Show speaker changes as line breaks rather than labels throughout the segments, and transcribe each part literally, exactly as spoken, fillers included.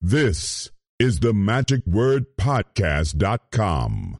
This is the magic word podcast dot com.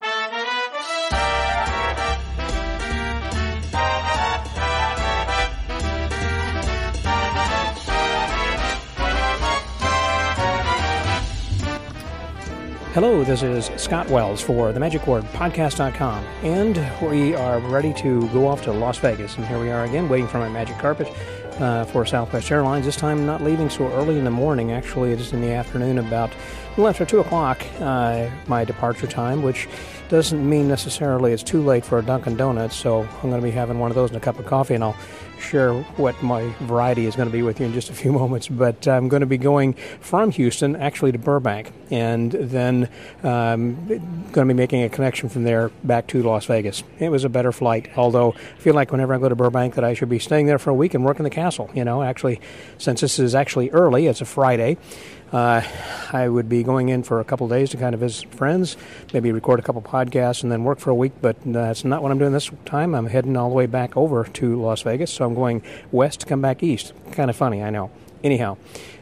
Hello, this is Scott Wells for the magic word podcast dot com, and we are ready to go off to Las Vegas. And here we are again, waiting for my magic carpet uh, for Southwest Airlines. This time, not leaving so early in the morning. Actually, it is in the afternoon, about a little after two o'clock, uh, my departure time, which doesn't mean necessarily it's too late for a Dunkin' Donuts. So I'm going to be having one of those and a cup of coffee, and I'll share what my variety is going to be with you in just a few moments. But I'm going to be going from Houston actually to Burbank, and then um, going to be making a connection from there back to Las Vegas. It was a better flight, although I feel like whenever I go to Burbank that I should be staying there for a week and working the castle. You know, actually, since this is actually early, it's a Friday. Uh, I would be going in for a couple of days to kind of visit friends, maybe record a couple podcasts, and then work for a week, but that's not what I'm doing this time. I'm heading all the way back over to Las Vegas, so I'm going west to come back east. Kind of funny, I know. Anyhow,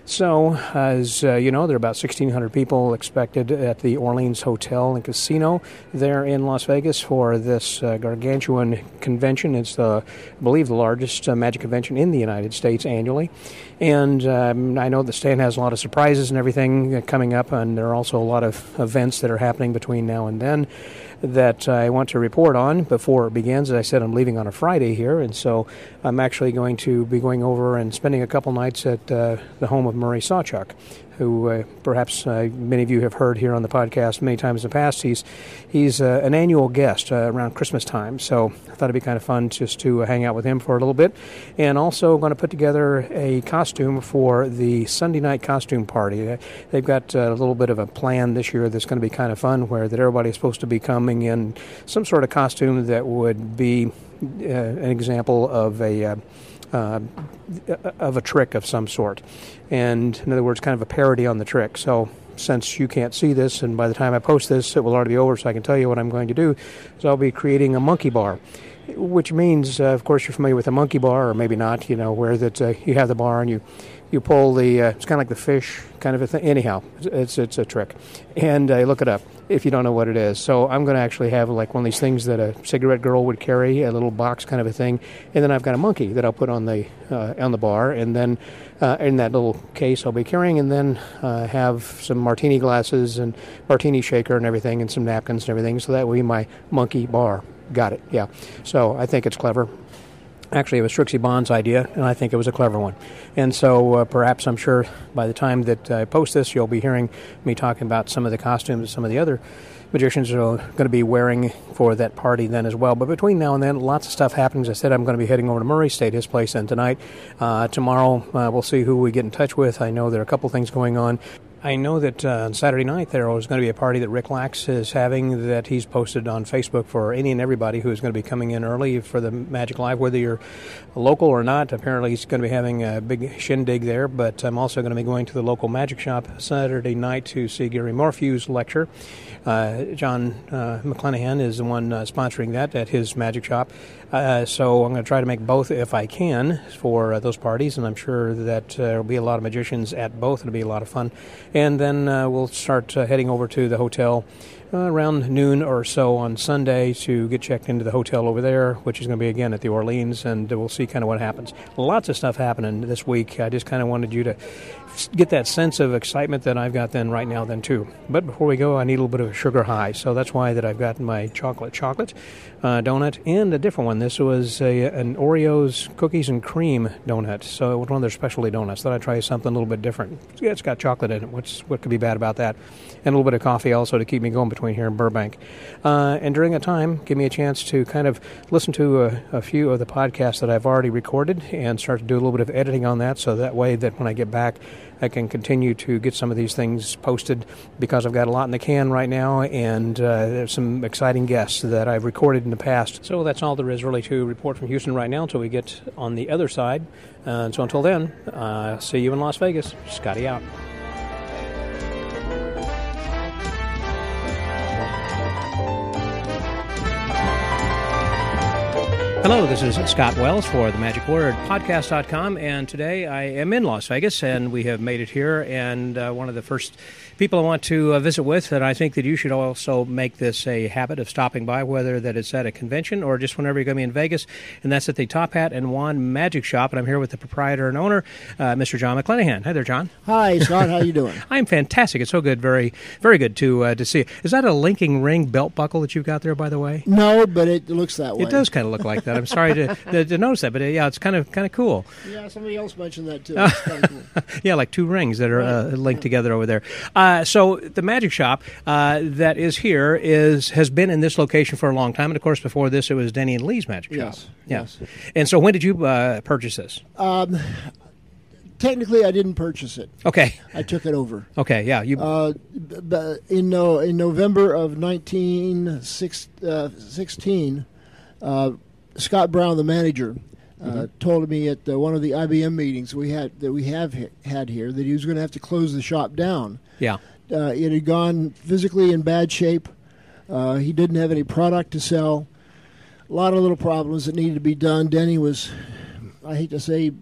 so as uh, you know, there are about sixteen hundred people expected at the Orleans Hotel and Casino there in Las Vegas for this uh, gargantuan convention. It's, the, I believe, the largest uh, magic convention in the United States annually. And um, I know the stand has a lot of surprises and everything coming up, and there are also a lot of events that are happening between now and then that I want to report on before it begins. As I said, I'm leaving on a Friday here, and so I'm actually going to be going over and spending a couple nights at uh, the home of Murray Sawchuck, who uh, perhaps uh, many of you have heard here on the podcast many times in the past. He's he's uh, an annual guest uh, around Christmas time, so I thought it'd be kind of fun just to uh, hang out with him for a little bit. And also going to put together a costume for the Sunday night costume party. They've got a little bit of a plan this year that's going to be kind of fun, where that everybody's supposed to be coming in some sort of costume that would be uh, an example of a uh, Uh, of a trick of some sort, and in other words, kind of a parody on the trick. So since you can't see this, and by the time I post this, it will already be over, so I can tell you what I'm going to do. So I'll be creating a monkey bar, which means, uh, of course, you're familiar with a monkey bar, or maybe not, you know, where that uh, you have the bar and you you pull the, uh, it's kind of like the fish kind of a thing. Anyhow, it's it's a trick. And uh, look it up if you don't know what it is. So I'm going to actually have like one of these things that a cigarette girl would carry, a little box kind of a thing. And then I've got a monkey that I'll put on the uh, on the bar. And then uh, in that little case I'll be carrying, and then uh, have some martini glasses and martini shaker and everything, and some napkins and everything. So that will be my monkey bar. Got it, yeah. So I think it's clever. Actually, it was Trixie Bond's idea, and I think it was a clever one. And so uh, perhaps, I'm sure, by the time that I post this, you'll be hearing me talking about some of the costumes some of the other magicians are going to be wearing for that party then as well. But between now and then, lots of stuff happens. I said I'm going to be heading over to Murray, stay at his place, and tonight. Uh, tomorrow, uh, we'll see who we get in touch with. I know there are a couple things going on. I know that uh, on Saturday night there was going to be a party that Rick Lax is having that he's posted on Facebook for any and everybody who is going to be coming in early for the Magic Live, whether you're local or not. Apparently he's going to be having a big shindig there, but I'm also going to be going to the local magic shop Saturday night to see Gary Morphew's lecture. Uh, John uh, McClanahan is the one uh, sponsoring that at his magic shop. Uh, so I'm going to try to make both if I can for uh, those parties, and I'm sure that uh, there will be a lot of magicians at both. It'll be a lot of fun. And then uh, we'll start uh, heading over to the hotel uh, around noon or so on Sunday to get checked into the hotel over there, which is going to be, again, at the Orleans, and we'll see kind of what happens. Lots of stuff happening this week. I just kind of wanted you to get that sense of excitement that I've got then right now then too. But before we go, I need a little bit of a sugar high, so that's why that I've got my chocolate chocolate uh, donut and a different one. This was a, an Oreo's cookies and cream donut, so it was one of their specialty donuts. Thought I'd try something a little bit different. Yeah, it's got chocolate in it. What's what could be bad about that? And a little bit of coffee also to keep me going between here and Burbank. Uh, and during that time, give me a chance to kind of listen to a, a few of the podcasts that I've already recorded and start to do a little bit of editing on that, so that way that when I get back, I can continue to get some of these things posted, because I've got a lot in the can right now, and uh, there's some exciting guests that I've recorded in the past. So that's all there is really to report from Houston right now until we get on the other side. Uh, so until then, uh, see you in Las Vegas. Scotty out. Hello, this is Scott Wells for the Magic Word Podcast dot com, and today I am in Las Vegas, and we have made it here, and uh, one of the first people I want to uh, visit with, and I think that you should also make this a habit of stopping by, whether that it's at a convention or just whenever you're going to be in Vegas, and that's at the Top Hat and Wand Magic Shop, and I'm here with the proprietor and owner, uh, Mister John McClanahan. Hi there, John.
Hi, Scott. How you doing?
I'm fantastic. It's so good, very, very good to uh, to see. Is that a linking ring belt buckle that you've got there, by the way?
No, but it looks that way.
It does kind of look like that. I'm sorry to, to, to notice that, but uh, yeah, it's kind of kind of cool.
Yeah, somebody else mentioned that too. It's kind of cool.
Yeah, like two rings that are
Right.
uh, linked together over there. Uh, so the magic shop uh, that is here is has been in this location for a long time, and of course before this it was Denny and Lee's Magic
Yes,
Shop. Yeah.
yes.
And so when did you uh, purchase this?
Um, technically, I didn't purchase it.
Okay.
I took it over.
Okay. Yeah. You.
Uh, b- b- in no, in November of nineteen sixteen, uh, Scott Brown, the manager, uh,
Mm-hmm.
told me at uh, one of the I B M meetings we had that we have he- had here that he was going to have to close the shop down.
yeah.
Uh, it had gone physically in bad shape. Uh, he didn't have any product to sell. A lot of little problems that needed to be done. Denny was, I hate to say,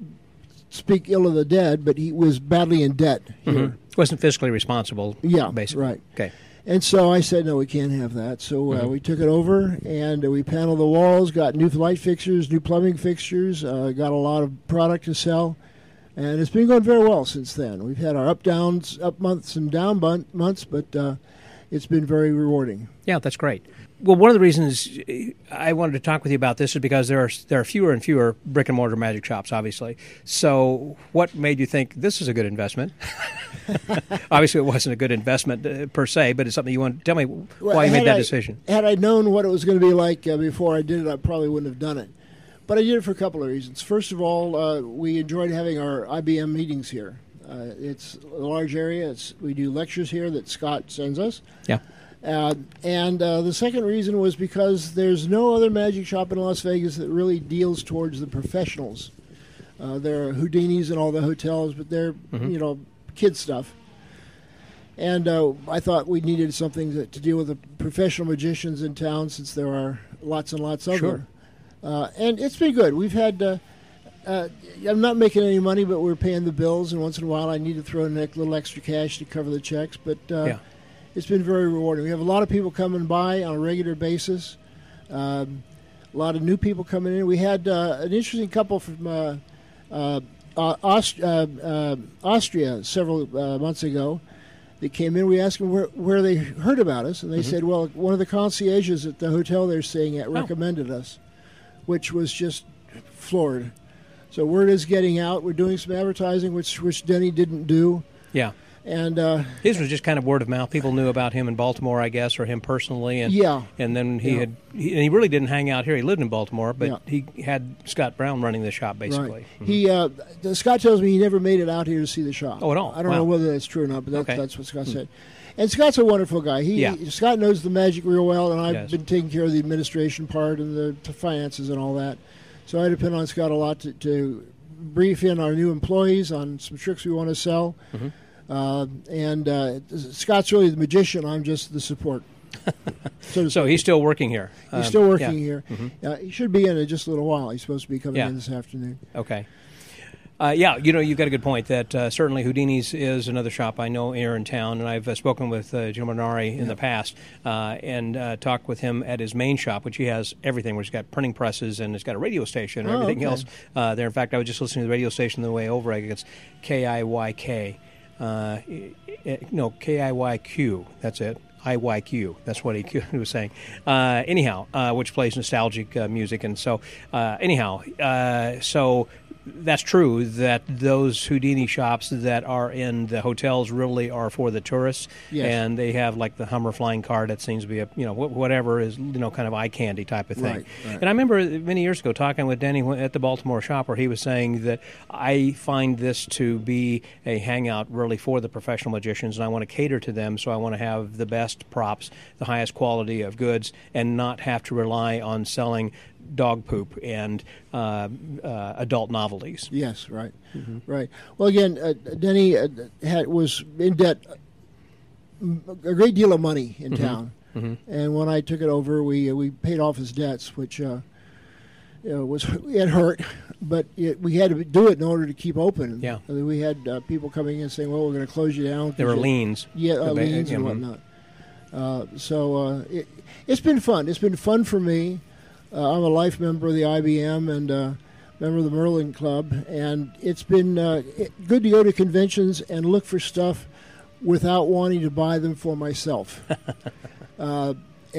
speak ill of the dead, but he was badly in debt here.
Mm-hmm. Wasn't fiscally responsible.
Yeah,
Basically.
right.
Okay.
And so I said, no, we can't have that. So uh,
Mhm.
we took it over, and uh, we paneled the walls, got new light fixtures, new plumbing fixtures, uh, got a lot of product to sell. And it's been going very well since then. We've had our up downs, up months and down bun- months, but uh, it's been very rewarding.
Yeah, that's great. Well, one of the reasons I wanted to talk with you about this is because there are there are fewer and fewer brick and mortar magic shops, obviously. So, what made you think this is a good investment? Obviously, it wasn't a good investment uh, per se, but it's something you want. Tell me
Well,
why you
had
made that
I-
decision.
Had I known what it was going to be like uh, before I did it, I probably wouldn't have done it. But I did it for a couple of reasons. First of all, uh, we enjoyed having our I B M meetings here. Uh, it's a large area. It's, we do lectures here that Scott sends us.
Yeah.
Uh, and uh, the second reason was because there's no other magic shop in Las Vegas that really deals towards the professionals. Uh, there are Houdinis in all the hotels, but they're,
Mhm.
you know, kid stuff. And uh, I thought we needed something to, to deal with the professional magicians in town, since there are lots and lots of
Sure.
them. Uh, and it's been good. We've had, uh, uh, I'm not making any money, but we're paying the bills, and once in a while I need to throw in a little extra cash to cover the checks. But uh,
Yeah.
it's been very rewarding. We have a lot of people coming by on a regular basis, um, a lot of new people coming in. We had uh, an interesting couple from uh, uh, uh, Aust- uh, uh, Austria several uh, months ago. They came in. We asked them where, where they heard about us, and they
Mhm.
said, well, one of the concierges at the hotel they're staying at
Oh.
recommended us, which was just floored. So word is getting out. We're doing some advertising, which which Denny didn't do.
Yeah.
And uh,
His was just kind of word of mouth. People knew about him in Baltimore, I guess, or him personally, and
yeah,
and then he
Yeah.
had he, and he really didn't hang out here. He lived in Baltimore, but
Yeah.
he had Scott Brown running the shop basically.
right.
Mhm.
He uh, Scott tells me he never made it out here to see the shop.
Oh, at all?
I don't
Wow.
know whether that's true or not, but that's,
Okay.
that's what Scott said. And Scott's a wonderful guy. He
Yeah.
Scott knows the magic real well, and I've
Yes.
been taking care of the administration part and the, the finances and all that. So I depend on Scott a lot to, to brief in our new employees on some tricks we want to sell.
Mhm.
Uh, and uh, Scott's really the magician. I'm just the support. so to
So he's still working here.
He's
Um,
still working
yeah.
here.
Mhm.
Uh, he should be in in just a little while. He's supposed to be coming
Yeah.
in this afternoon.
Okay. Uh, yeah, you know, you've got a good point that uh, certainly Houdini's is another shop I know here in town, and I've uh, spoken with uh, Jim Minari in
Yeah.
the past uh, and uh, talked with him at his main shop, which he has everything, where he's got printing presses and it's got a radio station and
Oh,
everything
okay.
else uh, there. In fact, I was just listening to the radio station on the way over. I think it's K I Y K. Uh, it, no, K I Y Q. That's it. I Y Q. That's what he, he was saying. Uh, anyhow, uh, which plays nostalgic uh, music. And so, uh, anyhow, uh, so that's true that those Houdini shops that are in the hotels really are for the tourists.
Yes.
And they have like the Hummer flying car that seems to be a, you know, wh- whatever is, you know, kind of eye candy type of thing.
Right, right.
And I remember many years ago talking with Denny at the Baltimore shop where he was saying that I find this to be a hangout really for the professional magicians, and I want to cater to them, so I want to have the best props, the highest quality of goods, and not have to rely on selling dog poop and uh, uh, adult novelties.
Yes, right,
Mm-hmm.
right. Well, again, uh, Denny uh, had, was in debt a great deal of money in
Mhm.
town,
Mm-hmm.
and when I took it over, we uh, we paid off his debts, which uh, uh, was it hurt, but it, we had to do it in order to keep open.
Yeah.
I mean, we had uh, people coming in saying, "Well, we're going to close you down."
There were
you,
liens.
Yeah, uh, liens and whatnot. Uh, so uh, it, it's been fun. It's been fun for me. Uh, I'm a life member of the I B M and uh, member of the Merlin Club, and it's been uh, it, good to go to conventions and look for stuff without wanting to buy them for myself. uh,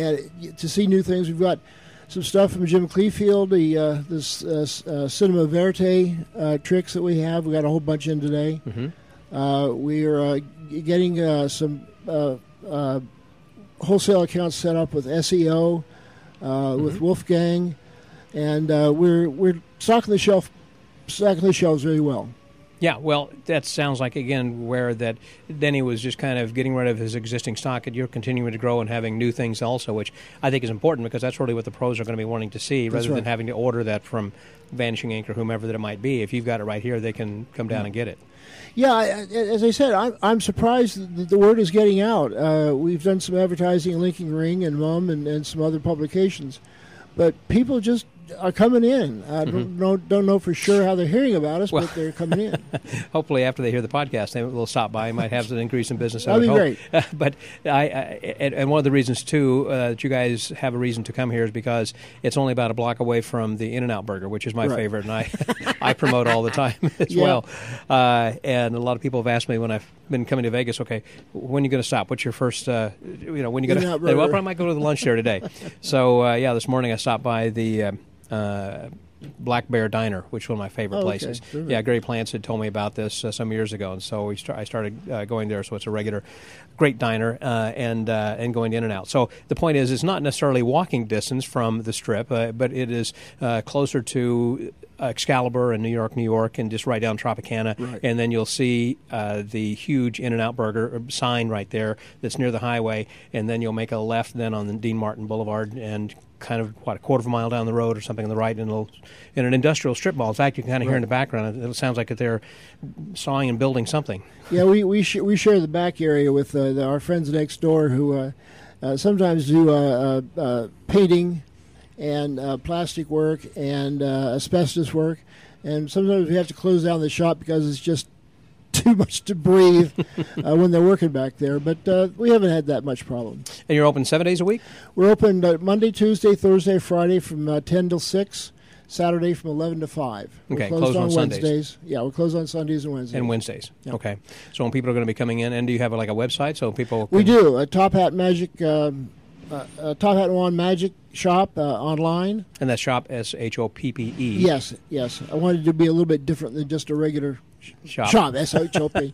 and to see new things, we've got some stuff from Jim Cleefield, the uh, this uh, uh, Cinema Verite uh, tricks that we have. We got a whole bunch in today.
Mm-hmm.
Uh, we are uh, getting uh, some uh, uh, wholesale accounts set up with S E O, uh, mm-hmm. with Wolfgang, and uh, we're we're stocking the shelf, stocking the shelves very well.
Yeah, well, that sounds like, again, where that Denny was just kind of getting rid of his existing stock, and you're continuing to grow and having new things also, which I think is important because that's really what the pros are going to be wanting to see, rather
right.
than having to order that from Vanishing Ink or whomever that it might be. If you've got it right here, they can come down yeah. and get it.
Yeah, I, as I said, I'm, I'm surprised that the word is getting out. Uh, we've done some advertising in Linking Ring and Mum and, and some other publications, but people just are coming in. I mm-hmm. don't, know, don't know for sure how they're hearing about us, well, but they're coming in.
Hopefully, after they hear the podcast, they will stop by. Might have an increase in business.
That'd be
hope.
great.
Uh, but I, I and, and one of the reasons too uh, that you guys have a reason to come here is because it's only about a block away from the In-N-Out Burger, which is my
right.
favorite, and I I promote all the time as
yeah.
well. Uh, and a lot of people have asked me when I've been coming to Vegas, okay, when are you going to stop? What's your first? Uh, you know, when you going to? Well, I might go to the lunch there today. So uh, yeah, this morning I stopped by the. Uh, Uh, Black Bear Diner, which is one of my favorite
oh,
places.
Okay. Sure.
Yeah, Gary Plants had told me about this uh, some years ago, and so we st- I started uh, going there. So it's a regular, great diner, uh, and uh, and going in and out. So the point is, it's not necessarily walking distance from the Strip, uh, but it is uh, closer to Excalibur in New York, New York, and just right down Tropicana.
Right.
And then you'll see uh, the huge In-N-Out Burger sign right there that's near the highway, and then you'll make a left then on the Dean Martin Boulevard and kind of, what, a quarter of a mile down the road or something on the right, and it'll, in an industrial strip mall. In fact, you can kind of
right.
hear in the background, it, it sounds like that they're sawing and building something.
Yeah, we we, sh- we share the back area with uh, the, our friends next door who uh, uh, sometimes do uh, uh, uh, painting and uh, plastic work and uh, asbestos work, and sometimes we have to close down the shop because it's just too much to breathe uh, when they're working back there. But uh, we haven't had that much problem.
And you're open seven days a week?
We're open uh, Monday, Tuesday, Thursday, Friday from uh, ten till six, Saturday from eleven to five.
Okay,
we're
closed on,
on
Sundays.
Wednesdays. Yeah, we're closed on Sundays and Wednesdays.
And Wednesdays.
Yeah.
Okay. So when people are going to be coming in, and do you have like a website so people can...
We do. A Top Hat Magic, um, uh, uh, Top Hat and Wand Magic shop uh, online.
And that's shop, S H O P P E.
Yes, yes. I wanted to be a little bit different than just a regular
shop.
Shop, S H O P.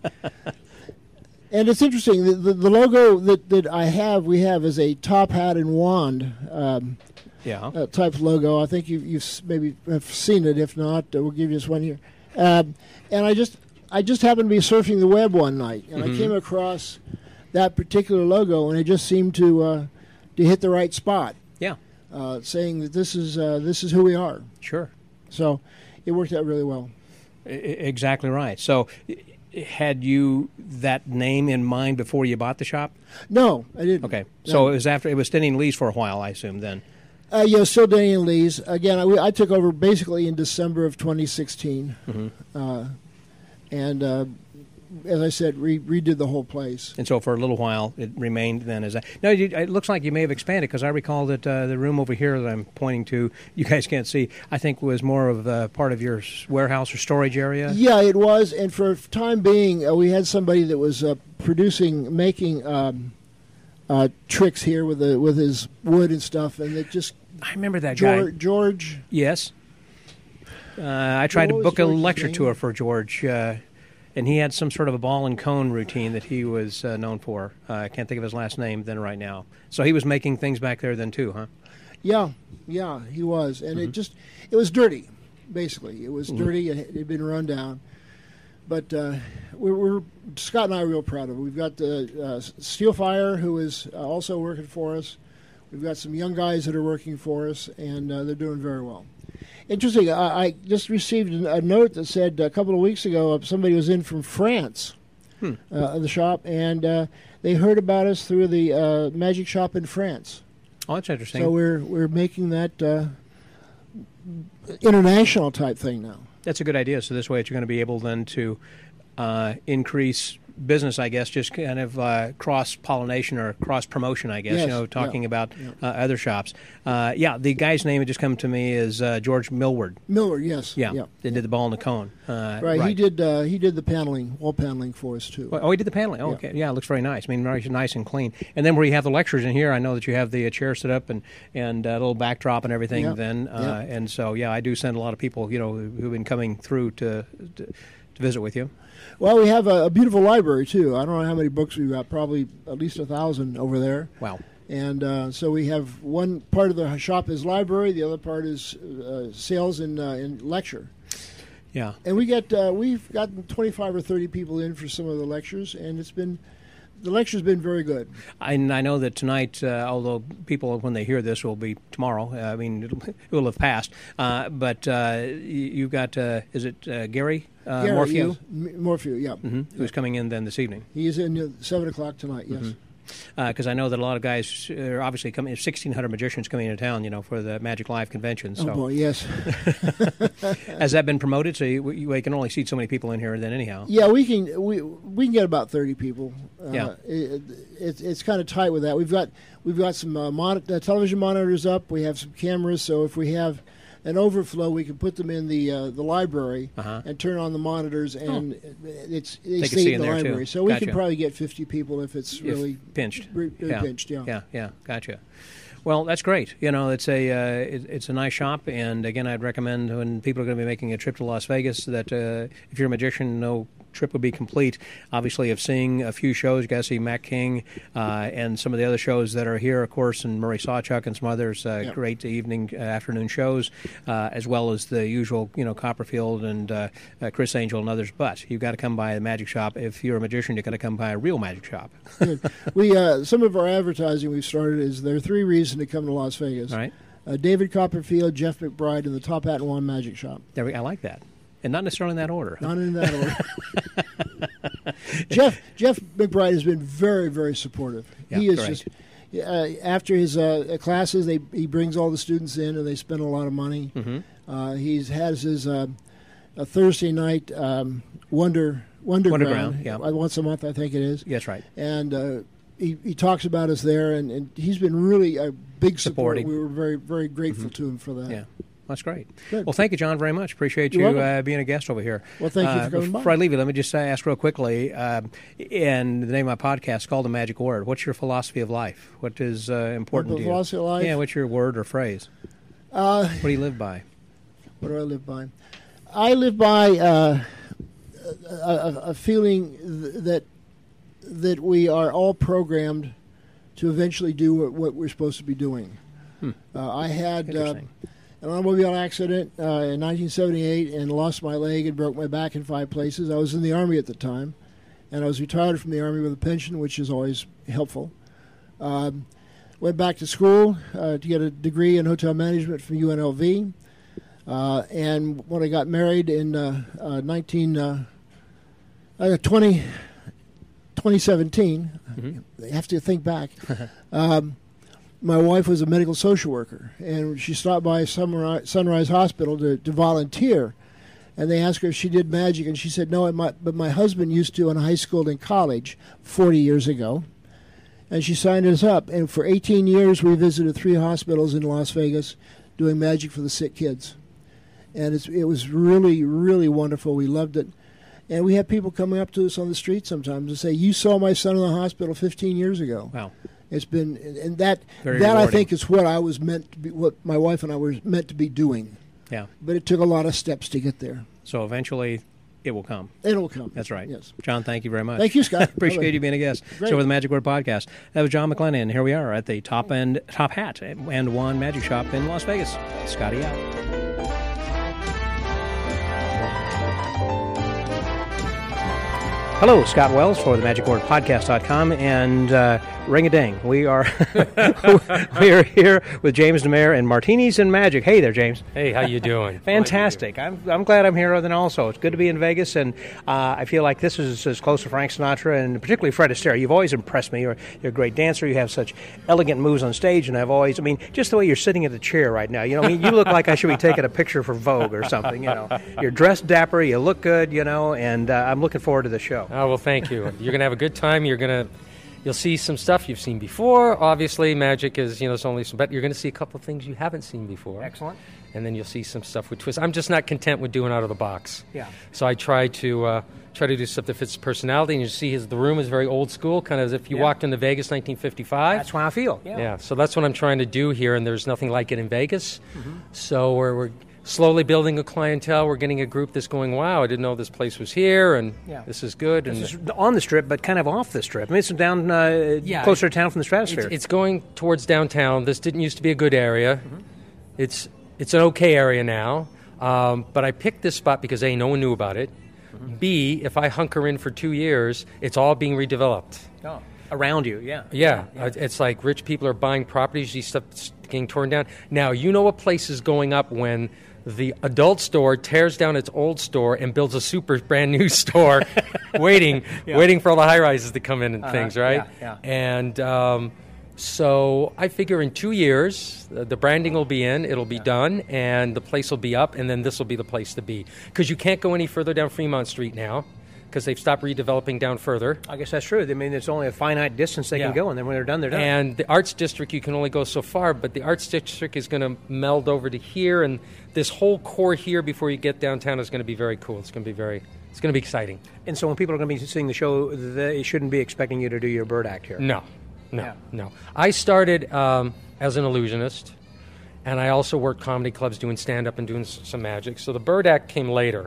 And it's interesting, the, the, the logo that, that I have, we have is a Top Hat and Wand um,
yeah.
uh, type logo. I think you've, you've maybe have seen it. If not, uh, we'll give you this one here. Um, and I just I just happened to be surfing the web one night, and mm-hmm. I came across that particular logo, and it just seemed to uh, to hit the right spot.
Yeah.
Uh, saying that this is uh, this is who we are.
Sure.
So it worked out really well.
I- exactly right. So had you that name in mind before you bought the shop?
No, I didn't.
Okay.
No.
So it was after it was Denny and Lee's for a while, I assume, then.
Uh, yeah, still Denny and Lee's. Again, I, I took over basically in December of twenty sixteen. Mm-hmm. Uh, and uh, as I said, re- redid the whole place.
And so for a little while, it remained then as that. Now, you, it looks like you may have expanded, because I recall that uh, the room over here that I'm pointing to, you guys can't see, I think was more of uh, part of your warehouse or storage area?
Yeah, it was. And for a time being, uh, we had somebody that was uh, producing, making um, uh, tricks here with the, with his wood and stuff, and it just...
I remember that
George,
guy.
George.
Yes. Uh, I tried
What
to
was
book a
George's
lecture
name?
tour for George, uh, and he had some sort of a ball and cone routine that he was uh, known for. Uh, I can't think of his last name then right now. So he was making things back there then too, huh?
Yeah, yeah, he was. And
Mm-hmm.
it just, it was dirty, basically. It was
Mhm.
dirty. It had been run down. But uh, we're, we're, Scott and I are real proud of it. We've got the uh, Steelfire, who is uh, also working for us. We've got some young guys that are working for us, and uh, they're doing very well. Interesting, I, I just received a note that said a couple of weeks ago uh, somebody was in from France,
Hmm.
uh, the shop, and uh, they heard about us through the uh, magic shop in France.
Oh, that's interesting.
So we're we're making that uh, international type thing now.
That's a good idea. So this way, you're going to be able then to uh, increase business, I guess, just kind of uh, cross-pollination or cross-promotion, I guess,
Yes,
you know, talking
yeah,
about
yeah.
Uh, other shops. Uh, yeah, the guy's name that just come to me is uh, George Millward.
Miller, yes.
Yeah,
yeah.
they did the ball and the cone. Uh,
Right, he did uh, he did the paneling, wall paneling for us, too.
Oh, he did the paneling. Oh,
Yeah.
okay. Yeah, it looks very nice. I mean, very nice and clean. And then where you have the lectures in here, I know that you have the uh, chair set up and, and a little backdrop and everything
Yeah,
then. Uh, And so, yeah, I do send a lot of people, you know, who- who've been coming through to, to, to visit with you.
Well, we have a, a beautiful library, too. I don't know how many books we've got, probably at least a thousand over there.
Wow.
And uh, so we have one part of the shop is library, the other part is uh, sales and, uh, and lecture.
Yeah.
And we get uh, we've gotten twenty-five or thirty people in for some of the lectures, and it's been the lecture's been very good.
And I know that tonight, uh, although people, when they hear this, will be tomorrow. Uh, I mean, it'll, it will have passed. Uh, but uh, you, you've got, uh, is it uh, Gary, uh,
Gary,
Morphew?
yes. M- Morphew, yeah.
Mm-hmm. Who's coming in then this evening?
He is in at seven o'clock tonight. Yes.
Mm-hmm. Because uh, I know that a lot of guys are obviously coming, sixteen hundred magicians coming into town, you know, for the Magic Live convention. So.
Oh boy, yes.
Has that been promoted? So you, you, you can only seat so many people in here then anyhow.
Yeah, we can we we can get about thirty people. Uh,
Yeah.
it, it's it's kind of tight with that. We've got we've got some uh, mon- uh, television monitors up. We have some cameras, so if we have an overflow, we can put them in the uh, the library
Uh-huh.
and turn on the monitors, and it's they,
They can
stay
see
in
in
the
there, too.
library. So we
Gotcha.
can probably get fifty people if it's
If
really
pinched.
re- really
yeah.
pinched. Yeah.
Yeah, yeah, gotcha. Well, that's great. You know, it's a uh, it, it's a nice shop, and again, I'd recommend when people are going to be making a trip to Las Vegas that uh, if you're a magician, no trip would be complete. Obviously, of seeing a few shows, you got to see Matt King uh, and some of the other shows that are here, of course, and Murray Sawchuck and some others. Uh,
Yeah.
Great evening, uh, afternoon shows, uh, as well as the usual, you know, Copperfield and uh, uh, Chris Angel and others. But you've got to come by a magic shop. If you're a magician, you've got to come by a real magic shop.
Good. We uh, some of our advertising we've started is there are three reasons to come to Las Vegas.
All right,
Uh, David Copperfield, Jeff McBride, and the Top Hat and Wand Magic Shop.
there we, I like that, and not necessarily in that order.
Not in that order. Jeff Jeff McBride has been very very supportive.
Yeah,
he is
great.
just uh, after his uh, classes, they he brings all the students in and they spend a lot of money.
Mm-hmm.
Uh, he's has his uh, a Thursday night um, Wonder Wonderground,
Wonderground, yeah.
uh, once a month I think it is,
Yes, right.
and uh, he he talks about us there, and, and he's been really a big support.
Supporting.
We were very very grateful to him for that.
Yeah. That's great.
Good.
Well, thank you, John, very much. Appreciate
You're
you
welcome.
uh, being a guest over here.
Well, thank you for
Uh,
coming by.
Before I leave you, let me just uh, ask real quickly, um, and the name of my podcast is called The Magic Word. What's your philosophy of life? What is uh, important
My
to you?
philosophy of life?
Yeah, what's your word or phrase?
Uh,
What do you live by?
What do I live by? I live by uh, a, a, a feeling th- that that we are all programmed to eventually do what, what we're supposed to be doing.
Hmm.
Uh, I had uh,
Interesting.
an automobile accident uh, in nineteen seventy-eight and lost my leg and broke my back in five places. I was in the Army at the time, and I was retired from the Army with a pension, which is always helpful. Um, went back to school uh, to get a degree in hotel management from U N L V. Uh, and when I got married in uh, uh, nineteen, uh, uh, twenty, twenty seventeen,
Mm-hmm.
I have to think back, um, my wife was a medical social worker, and she stopped by Sunrise, Sunrise Hospital to, to volunteer. And they asked her if she did magic, and she said, no, it might, but my husband used to in high school and college forty years ago. And she signed us up, and for eighteen years we visited three hospitals in Las Vegas doing magic for the sick kids. And it's, it was really, really wonderful. We loved it. And we have people coming up to us on the street sometimes and say, you saw my son in the hospital fifteen years ago.
Wow.
It's been, and that,
Very
that I
rewarding.
think is what I was meant to be, what my wife and I were meant to be doing.
Yeah.
But it took a lot of steps to get there.
So eventually it will come.
It'll come.
That's right.
Yes.
John, thank you very much.
Thank you, Scott.
Appreciate
Bye-bye.
you being a guest.
Great.
So, with the Magic Word Podcast, that was John McLennan. Here we are at the Top End Top Hat and Wand Magic Shop in Las Vegas. Scotty out. Hello, Scott Wells for the magic word podcast dot com, and uh, ring-a-ding. We are we are here with James Demare and Martinis and Magic. Hey there, James.
Hey, how you doing?
Fantastic. I'm I'm glad I'm here. Then also, it's good to be in Vegas, and uh, I feel like this is as close to Frank Sinatra and particularly Fred Astaire. You've always impressed me. You're you're a great dancer. You have such elegant moves on stage, and I've always, I mean, just the way you're sitting in the chair right now. You know, I mean, you look like I should be taking a picture for Vogue or something. You know, you're dressed dapper. You look good. You know, and uh, I'm looking forward to the show.
Oh, well, thank you. You're going to have a good time. You're going to, you'll see some stuff you've seen before. Obviously, magic is, you know, it's only some, but you're going to see a couple of things you haven't seen before.
Excellent.
And then you'll see some stuff with twists. I'm just not content with doing out of the box.
Yeah.
So I try to uh, try to do stuff that fits personality. And you see his, the room is very old school, kind of as if you
Yeah.
walked into Vegas nineteen fifty-five.
That's how I feel. Yeah.
Yeah. So that's what I'm trying to do here, and there's nothing like it in Vegas. Mm-hmm. So we're, we're slowly building a clientele. We're getting a group that's going, wow, I didn't know this place was here, and
Yeah.
this is good.
This
and
is on the Strip, but kind of off the Strip. I mean, it's down uh,
Yeah.
closer to town from the Stratosphere.
It's, it's going towards downtown. This didn't used to be a good area. Mm-hmm. It's it's an okay area now. Um, but I picked this spot because A, no one knew about it. Mm-hmm. B, if I hunker in for two years, it's all being redeveloped.
Oh. Around you, yeah.
Yeah, yeah. Uh, it's like rich people are buying properties, these stuff's getting torn down. Now, you know a place is going up when the adult store tears down its old store and builds a super brand new store waiting
Yeah.
waiting for all the high-rises to come in and
Uh-huh.
things, right?
Yeah, yeah.
And um, so I figure in two years, uh, the branding will be in, it'll be done, and the place will be up, and then this will be the place to be. Because you can't go any further down Fremont Street now, because they've stopped redeveloping down further.
I guess that's true. I mean, it's only a finite distance they
Yeah.
can go, and then when they're done, they're done.
And the Arts District, you can only go so far, but the Arts District is going to meld over to here, and this whole core here before you get downtown is going to be very cool. It's going to be very, it's going to be exciting.
And so when people are going to be seeing the show, they shouldn't be expecting you to do your bird act here.
No, no,
Yeah.
no. I started um, as an illusionist, and I also worked comedy clubs doing stand-up and doing s- some magic. So the bird act came later.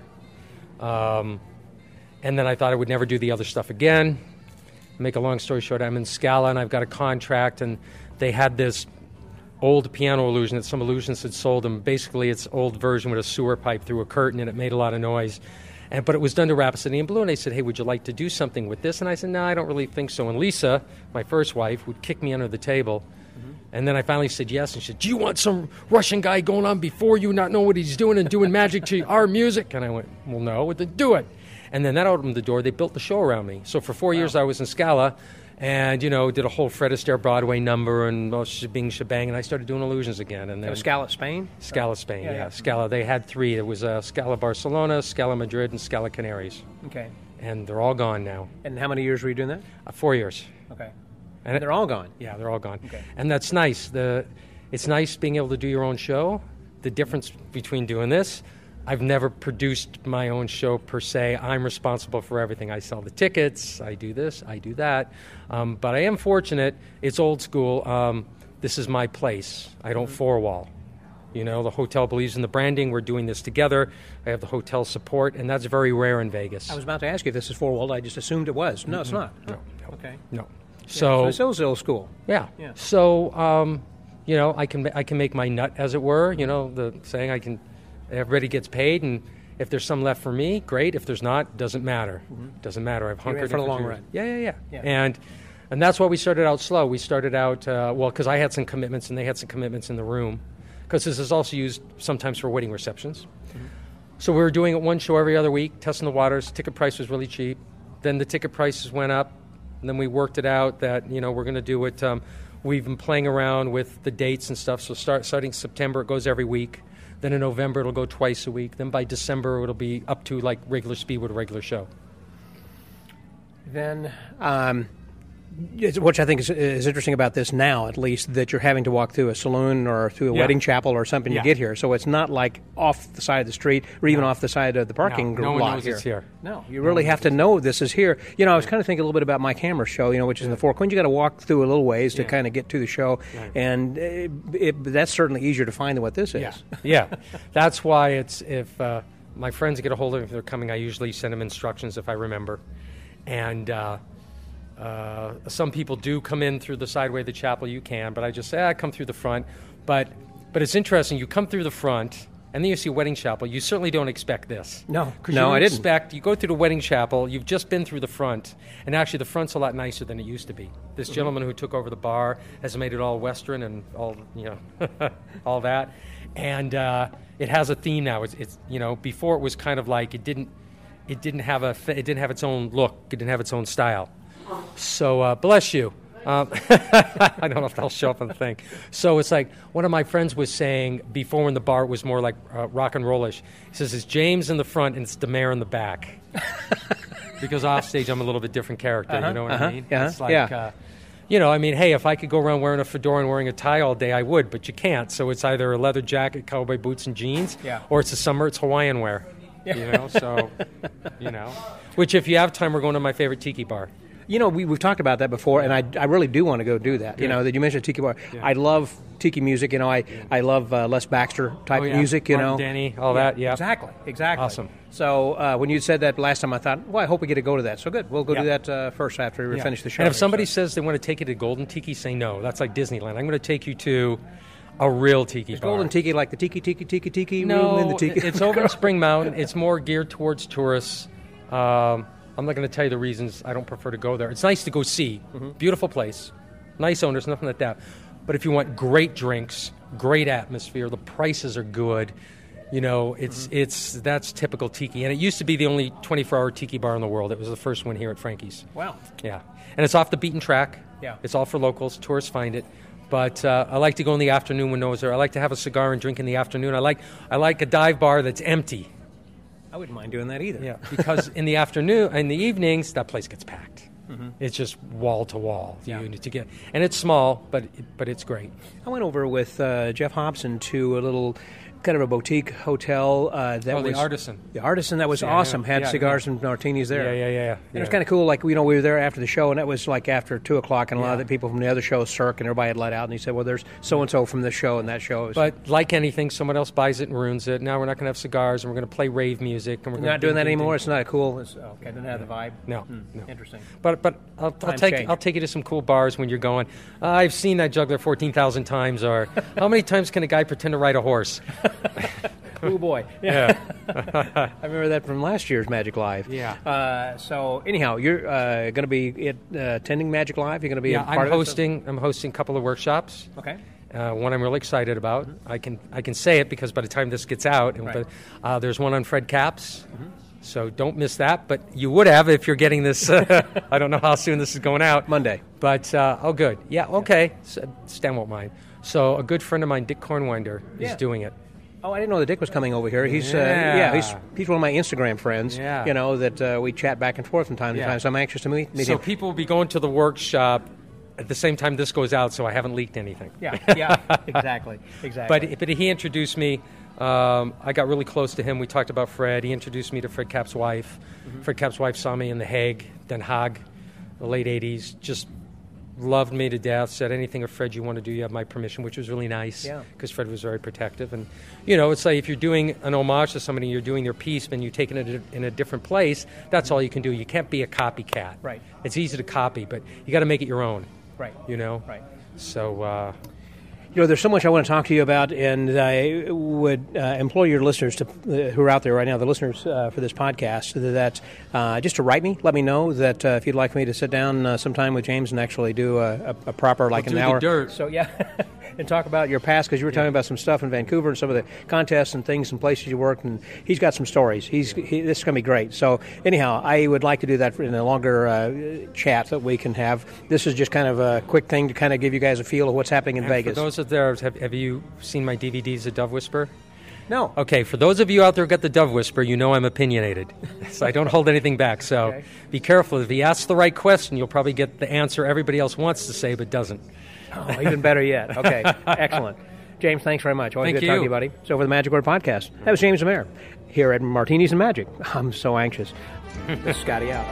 Um, and then I thought I would never do the other stuff again. Make a long story short, I'm in Scala, and I've got a contract, and they had this old piano illusion that some illusionists had sold them. Basically, it's old version with a sewer pipe through a curtain, and it made a lot of noise. And, but it was done to Rhapsody in Blue, and they said, hey, would you like to do something with this? And I said, no, I don't really think so. And Lisa, my first wife, would kick me under the table. Mm-hmm. And then I finally said yes, and she said, do you want some Russian guy going on before you, not know what he's doing and doing magic to our music? And I went, well, no, then do it. And then that opened the door. They built the show around me. So for four wow. years I was in Scala, and, you know, did a whole Fred Astaire Broadway number and oh, shebang, shebang, and I started doing illusions again. And then
Scala, Spain?
Scala, Spain,
yeah,
yeah.
yeah.
Scala, they had three. It was uh, Scala Barcelona, Scala Madrid, and Scala Canaries.
Okay.
And they're all gone now.
And how many years were you doing that?
Uh, four years.
Okay.
And
it, they're all gone?
Yeah, they're all gone.
Okay.
And that's nice. The It's nice being able to do your own show. The difference between doing this, I've never produced my own show per se. I'm responsible for everything. I sell the tickets, I do this, I do that. Um, but I am fortunate. It's old school. Um, this is my place. I don't mm-hmm. four-wall. You know, the hotel believes in the branding. We're doing this together. I have the hotel support, and that's very rare in Vegas.
I was about to ask you if this is four-walled. I just assumed it was. No, mm-hmm. it's not.
No, no.
Okay.
No.
So,
yeah,
so it's old school.
Yeah.
yeah.
So, um, you know, I can I can make my nut, as it were. You know, the saying I can... Everybody gets paid, and if there's some left for me, great. If there's not, doesn't matter. Mm-hmm. Doesn't matter. I've hunkered
for the
in
long
years.
run.
Yeah, yeah, yeah,
yeah.
And and that's why we started out slow. We started out, uh, well, because I had some commitments, and they had some commitments in the room, because this is also used sometimes for wedding receptions. Mm-hmm. So we were doing it one show every other week, testing the waters. Ticket price was really cheap. Then the ticket prices went up, and then we worked it out that, you know, we're going to do it. Um, we've been playing around with the dates and stuff, so start starting September, it goes every week. Then in November, it'll go twice a week. Then by December, it'll be up to like regular speed with a regular show.
Then, um, which I think is, is interesting about this now, at least, that you're having to walk through a saloon or through a
yeah.
wedding chapel or something
yeah.
to get here. So it's not like off the side of the street or even
no.
off the side of the parking
no, no
lot
one knows
here.
It's here.
No, you really
no
have to know this is here. You know, I was kind of thinking a little bit about Mike Hammer's show, you know, which is in the Four Queens. You got to walk through a little ways to
yeah.
kind of get to the show,
right.
and it, it, that's certainly easier to find than what this is.
Yeah, yeah. That's why it's if uh, my friends get a hold of me if they're coming, I usually send them instructions if I remember, and. Uh, Uh, some people do come in through the sideway of the chapel. You can, but I just say, ah, come through the front. But but it's interesting. You come through the front, and then you see Wedding Chapel, you certainly don't expect this.
No.
'Cause
No,
you
I didn't.
Expect, you go through the Wedding Chapel, you've just been through the front, and actually the front's a lot nicer than it used to be. This
Mm-hmm.
gentleman who took over the bar has made it all Western and all, you know, all that. And uh, it has a theme now. It's, it's, you know, before it was kind of like it didn't, it didn't have a, it didn't have its own look. It didn't have its own style. So uh, bless you. Um, I don't know if that'll show up on the thing. So it's like one of my friends was saying before when the bar was more like uh, rock and rollish. He says, it's James in the front and it's DeMare in the back. Because off stage I'm a little bit different character,
Uh-huh,
you know what
uh-huh,
I mean?
yeah,
It's like,
yeah.
uh, you know, I mean, hey, if I could go around wearing a fedora and wearing a tie all day, I would, but you can't. So it's either a leather jacket, cowboy boots, and jeans,
Yeah.
or it's the summer, it's Hawaiian wear. You know, so, you know. Which if you have time, we're going to my favorite tiki bar.
You know, we, we've talked about that before, and I, I really do want to go do that. You
Yeah.
know, that you mentioned Tiki Bar.
Yeah.
I love Tiki music. You know, I, I love uh, Les Baxter type
Oh, yeah.
music, you
Martin
know.
Denny, all that, yeah.
Exactly, exactly.
Awesome.
So uh, when you said that last time, I thought, well, I hope we get to go to that. So good. We'll go do
Yeah.
that uh, first after we
Yeah.
finish the show.
And if
here,
somebody
so.
says they want to take you to Golden Tiki, say no. That's like Disneyland. I'm going to take you to a real tiki
Is
bar.
Golden Tiki like the Tiki, Tiki, Tiki, Tiki
no,
room in the Tiki?
it's over in Spring Mountain. It's more geared towards tourists. Um, I'm not going to tell you the reasons I don't prefer to go there. It's nice to go see.
Mm-hmm.
Beautiful place. Nice owners, nothing like that. But if you want great drinks, great atmosphere, the prices are good. You know, it's
Mm-hmm.
it's that's typical tiki. And it used to be the only twenty-four hour tiki bar in the world. It was the first one here at Frankie's.
Wow.
Yeah. And it's off the beaten track.
Yeah.
It's all for locals. Tourists find it. But uh, I like to go in the afternoon when no one's there. I like to have a cigar and drink in the afternoon. I like I like a dive bar that's empty.
I wouldn't mind doing that either.
Yeah, because in the afternoon, in the evenings, that place gets packed.
Mm-hmm.
It's just wall to wall.
Yeah.
You need to get, and it's small, but but it's great.
I went over with uh, Jeff Hobson to a little kind of a boutique hotel uh, that
Oh, the
was
Artisan.
The Artisan, that was
Yeah,
awesome.
yeah,
Had
yeah,
cigars
yeah.
and martinis there.
Yeah, yeah, yeah.
And it was kind of cool. Like, you know, we were there after the show, and that was like after two o'clock, and a lot of
Yeah.
the people from the other show, Cirque, and everybody had let out. And he said, "Well, there's so and so from this show and that show." It was-
But like anything, someone else buys it and ruins it. Now we're not going to have cigars, and we're going to play rave music, and we're
You're
gonna
not doing
ding,
that
ding,
anymore.
ding.
It's not a cool. It's, oh, okay, doesn't have the vibe.
No,
Hmm,
no.
Interesting.
But but I'll, I'll
Times
take
change.
I'll take you to some cool bars when you're going. Uh, I've seen that juggler fourteen thousand times. Or how many times can a guy pretend to ride a horse?
Oh boy.
Yeah.
I remember that from last year's Magic Live.
Yeah.
Uh, so anyhow, you're uh, going to be at, uh, attending Magic Live. You're going to be
Yeah,
a part
I'm
of it?
hosting. I'm hosting a couple of workshops.
Okay.
Uh, one I'm really excited about. I can I can say it because by the time this gets out, and
Right.
but, uh, there's one on Fred Capps. So don't miss that. But you would have if you're getting this. Uh, I don't know how soon this is going out.
Monday.
But uh, oh, good. Yeah. Okay. So, Stan won't mind. So a good friend of mine, Dick Kornwinder,
Yeah.
is doing it.
Oh, I didn't know that Dick was coming over here. He's uh,
Yeah.
yeah, he's he's one of my Instagram friends.
Yeah.
You know that uh, we chat back and forth from time to
Yeah.
time. So I'm anxious to meet, meet
So
him.
people will be going to the workshop at the same time this goes out. So I haven't leaked anything.
Yeah, yeah, exactly, exactly.
But but he introduced me. Um, I got really close to him. We talked about Fred. He introduced me to Fred Kapp's wife.
Mm-hmm.
Fred Kapp's wife saw me in The Hague, Den Haag, the late eighties. Just loved me to death. Said anything of Fred you want to do, you have my permission, which was really nice.
Yeah.
Because Fred was very protective. And you know, it's like if you're doing an homage to somebody, you're doing their piece, and you're taking it in a different place. That's all you can do. You can't be a copycat.
Right.
It's easy to copy, but you got to make it your own.
right,
You know.
right.
So. Uh,
You know, there's so much I want to talk to you about, and I would uh, implore your listeners to, uh, who are out there right now, the listeners uh, for this podcast, that uh, just to write me, let me know that uh, if you'd like me to sit down uh, sometime with James and actually do a, a, a proper, like
We'll
an
do the
hour.
dirt.
So yeah, and talk about your past, because you were telling me about some stuff in Vancouver and some of the contests and things and places you worked, and he's got some stories. He's he, this is going to be great. So anyhow, I would like to do that in a longer uh, chat that we can have. This is just kind of a quick thing to kind of give you guys a feel of what's happening in
And
Vegas.
For those of there, have, have you seen my D V Ds, The Dove Whisperer?
No.
Okay, for those of you out there who got The Dove Whisperer, you know I'm opinionated. So I don't hold anything back. So
Okay.
be careful. If you ask the right question, you'll probably get the answer everybody else wants to say but doesn't.
Oh, even better yet. Okay, excellent. James, thanks very much. Always
Thank
good talking to
you.
you, buddy. So for the Magic Word Podcast, that was James Amare here at Martinis and Magic. I'm so anxious. This is Scotty out.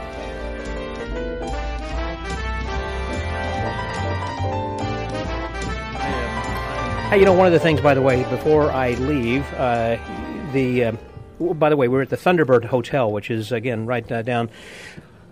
Hey, you know, one of the things, by the way, before I leave, uh, the uh, w- by the way, we're at the Thunderbird Hotel, which is again right uh, down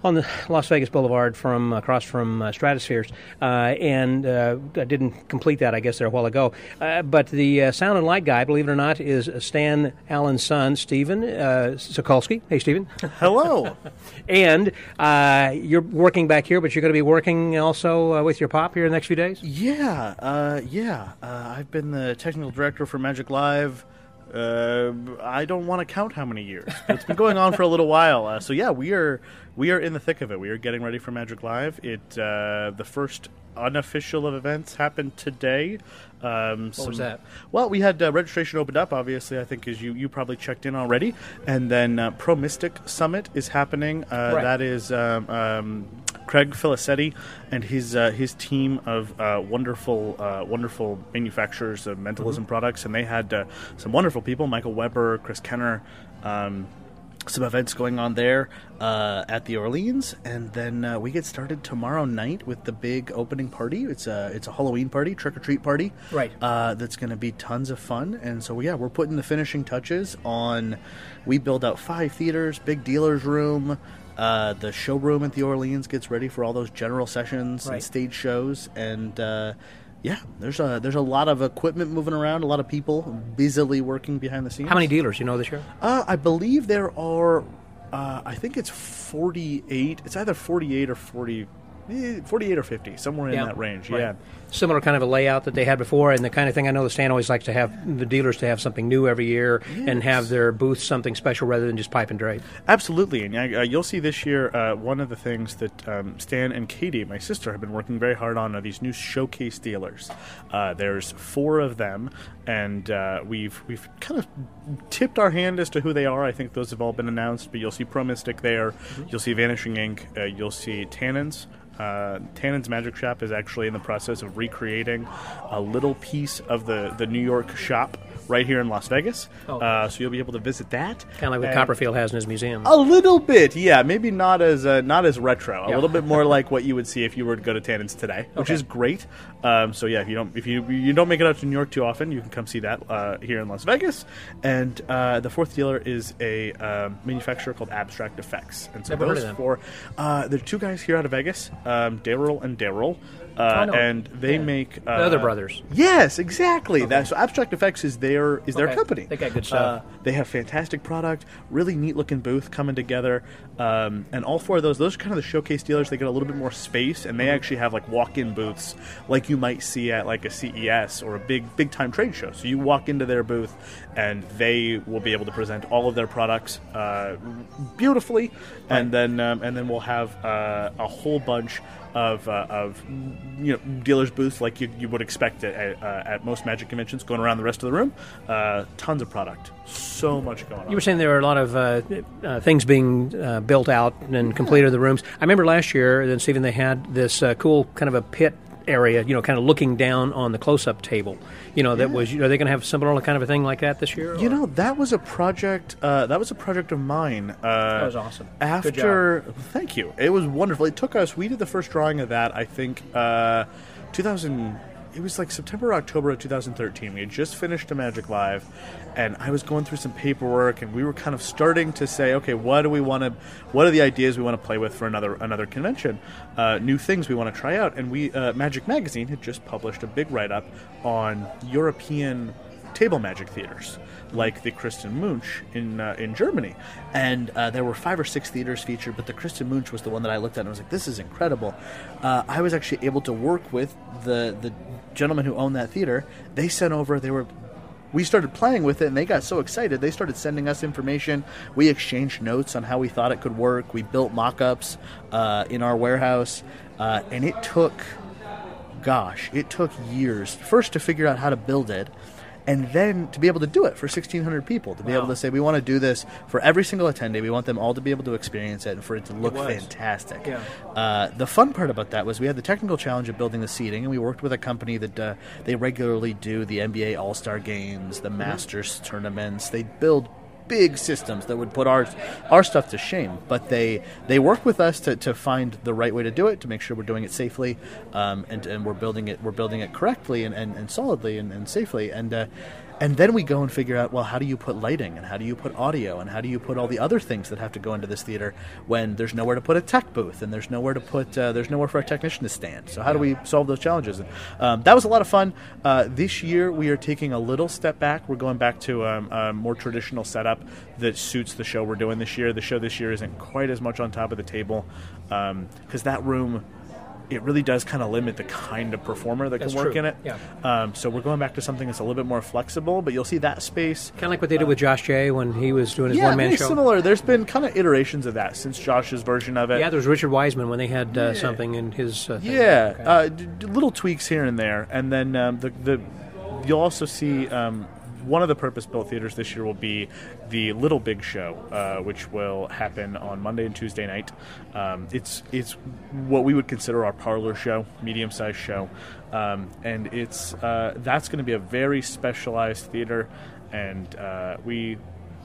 on the Las Vegas Boulevard from across from uh, Stratospheres, uh, and uh, I didn't complete that, I guess, there a while ago. Uh, but the uh, sound and light guy, believe it or not, is Stan Allen's son, Stephen uh, Sokolsky. Hey, Stephen.
Hello.
And uh, you're working back here, but you're going to be working also uh, with your pop here in the next few days?
Yeah, uh, yeah. Uh, I've been the technical director for Magic Live. Uh, I don't want to count how many years, but it's been going on for a little while. Uh, so yeah, we are we are in the thick of it. We are getting ready for Magic Live. It uh, the first unofficial of events happened today. Um,
what
some,
was that?
Well, we had uh, registration opened up, obviously, I think, as you, you probably checked in already. And then uh, Pro Mystic Summit is happening. Uh,
right.
That is um, um, Craig Filicetti and his uh, his team of uh, wonderful uh, wonderful manufacturers of mentalism mm-hmm. products. And they had uh, some wonderful people, Michael Weber, Chris Kenner, um, some events going on there uh, at the Orleans, and then uh, we get started tomorrow night with the big opening party. It's a it's a Halloween party, trick or treat party,
right?
Uh, that's going to be tons of fun, and so yeah, we're putting the finishing touches on. We build out five theaters, big dealers room. Uh, the showroom at the Orleans gets ready for all those general sessions
right.
and stage shows, and. Uh, Yeah, there's a there's a lot of equipment moving around, a lot of people busily working behind the scenes.
How many dealers you know this year?
Uh, I believe there are, uh, I think it's forty-eight. It's either forty-eight or forty, eh, forty-eight or fifty, somewhere in
yeah.
that range.
Right.
Yeah.
Similar kind of a layout that they had before, and the kind of thing I know that Stan always likes to have the dealers to have something new every year
yes.
and have their booth something special rather than just pipe and drape.
Absolutely, and uh, you'll see this year uh, one of the things that um, Stan and Katie, my sister, have been working very hard on are these new showcase dealers. Uh, there's four of them, and uh, we've we've kind of tipped our hand as to who they are. I think those have all been announced, but you'll see Pro Mystic there, mm-hmm. you'll see Vanishing Ink, uh, you'll see Tannins. Uh, Tannen's Magic Shop is actually in the process of recreating a little piece of the, the New York shop right here in Las Vegas.
Oh.
Uh, so you'll be able to visit that.
Kind of like what
and
Copperfield has in his museum.
A little bit, yeah. Maybe not as uh, not as retro. A
Yeah.
little bit more like what you would see if you were to go to Tannen's today, which
Okay.
is great. Um, so yeah, if you don't if you you don't make it out to New York too often, you can come see that uh, here in Las Vegas. And uh, the fourth dealer is a um, manufacturer called Abstract Effects. And so
Never heard
those
of them.
four, uh, there are two guys here out of Vegas, um, Daryl and Daryl.
I
Uh,
know.
and they
Yeah.
make uh,
The other brothers.
Yes, exactly. That so Abstract Effects is their is their
Okay.
company.
They got good stuff.
Uh, they have fantastic product, really neat looking booth coming together, um, and all four of those those are kind of the showcase dealers. They get a little bit more space, and they actually have like walk in booths like you might see at like a C E S or a big big time trade show. So you walk into their booth, and they will be able to present all of their products uh, beautifully, and then um, and then we'll have uh, a whole bunch. Of, uh, of you know dealers booths like you, you would expect at, uh, at most Magic conventions, going around the rest of the room. Uh, tons of product, so much going on.
You were saying there were a lot of uh, uh, things being uh, built out and completed the rooms. I remember last year, then Stephen, they had this uh, cool kind of a pit area, you know, kind of looking down on the close-up table. You know, that
Yeah.
was. Are they going to have similar kind of a thing like that this year?
You
or?
know, that was a project. Uh, that was a project of mine. Uh,
That was awesome. Good
After, thank you. It was wonderful. It took us. We did the first drawing of that. I think uh, two thousand. It was like September, or October of two thousand thirteen. We had just finished a Magic Live, and I was going through some paperwork, and we were kind of starting to say, okay, what do we want to? What are the ideas we want to play with for another another convention? Uh, new things we want to try out, and we uh, Magic Magazine had just published a big write up on European table magic theaters, like the Christen Munch in uh, in Germany, and uh, there were five or six theaters featured, but the Christen Munch was the one that I looked at and I was like, this is incredible. Uh, I was actually able to work with the the gentlemen who owned that theater. They sent over, they were we started playing with it, and they got so excited. They started sending us information. We exchanged notes on how we thought it could work. We built mock-ups uh, in our warehouse, uh, and it took, gosh, it took years first to figure out how to build it, and then to be able to do it for sixteen hundred people, to be
Wow.
able to say, we want to do this for every single attendee. We want them all to be able to experience it and for it to look
was.
fantastic.
Yeah.
Uh, the fun part about that was we had the technical challenge of building the seating, and we worked with a company that uh, they regularly do the N B A All-Star games, the Masters tournaments. They build big systems that would put our our stuff to shame, but they they work with us to, to find the right way to do it, to make sure we're doing it safely, um, and and we're building it we're building it correctly and, and, and solidly and, and safely, and uh, And then we go and figure out, well, how do you put lighting, and how do you put audio, and how do you put all the other things that have to go into this theater when there's nowhere to put a tech booth, and there's nowhere to put, uh, there's nowhere for a technician to stand. So how do we solve those challenges? And, um, that was a lot of fun. Uh, this year we are taking a little step back. We're going back to um, a more traditional setup that suits the show we're doing this year. The show this year isn't quite as much on top of the table because um, that room, it really does kind of limit the kind of performer that
That's
can work
true.
in it.
Yeah.
Um, so we're going back to something that's a little bit more flexible, but you'll see that space.
Kind of like what they did with Josh Jay when he was doing his
Yeah,
one-man
very
show.
similar. There's been kind of iterations of that since Josh's version of it.
Yeah, there was Richard Wiseman when they had uh, something in his uh, thing.
Yeah,
Okay.
uh, d- d- little tweaks here and there, and then um, the the you'll also see um, one of the purpose-built theaters this year will be the Little Big Show, uh, which will happen on Monday and Tuesday night. Um, it's it's what we would consider our parlor show, medium-sized show, um, and it's uh, that's going to be a very specialized theater, and uh, we.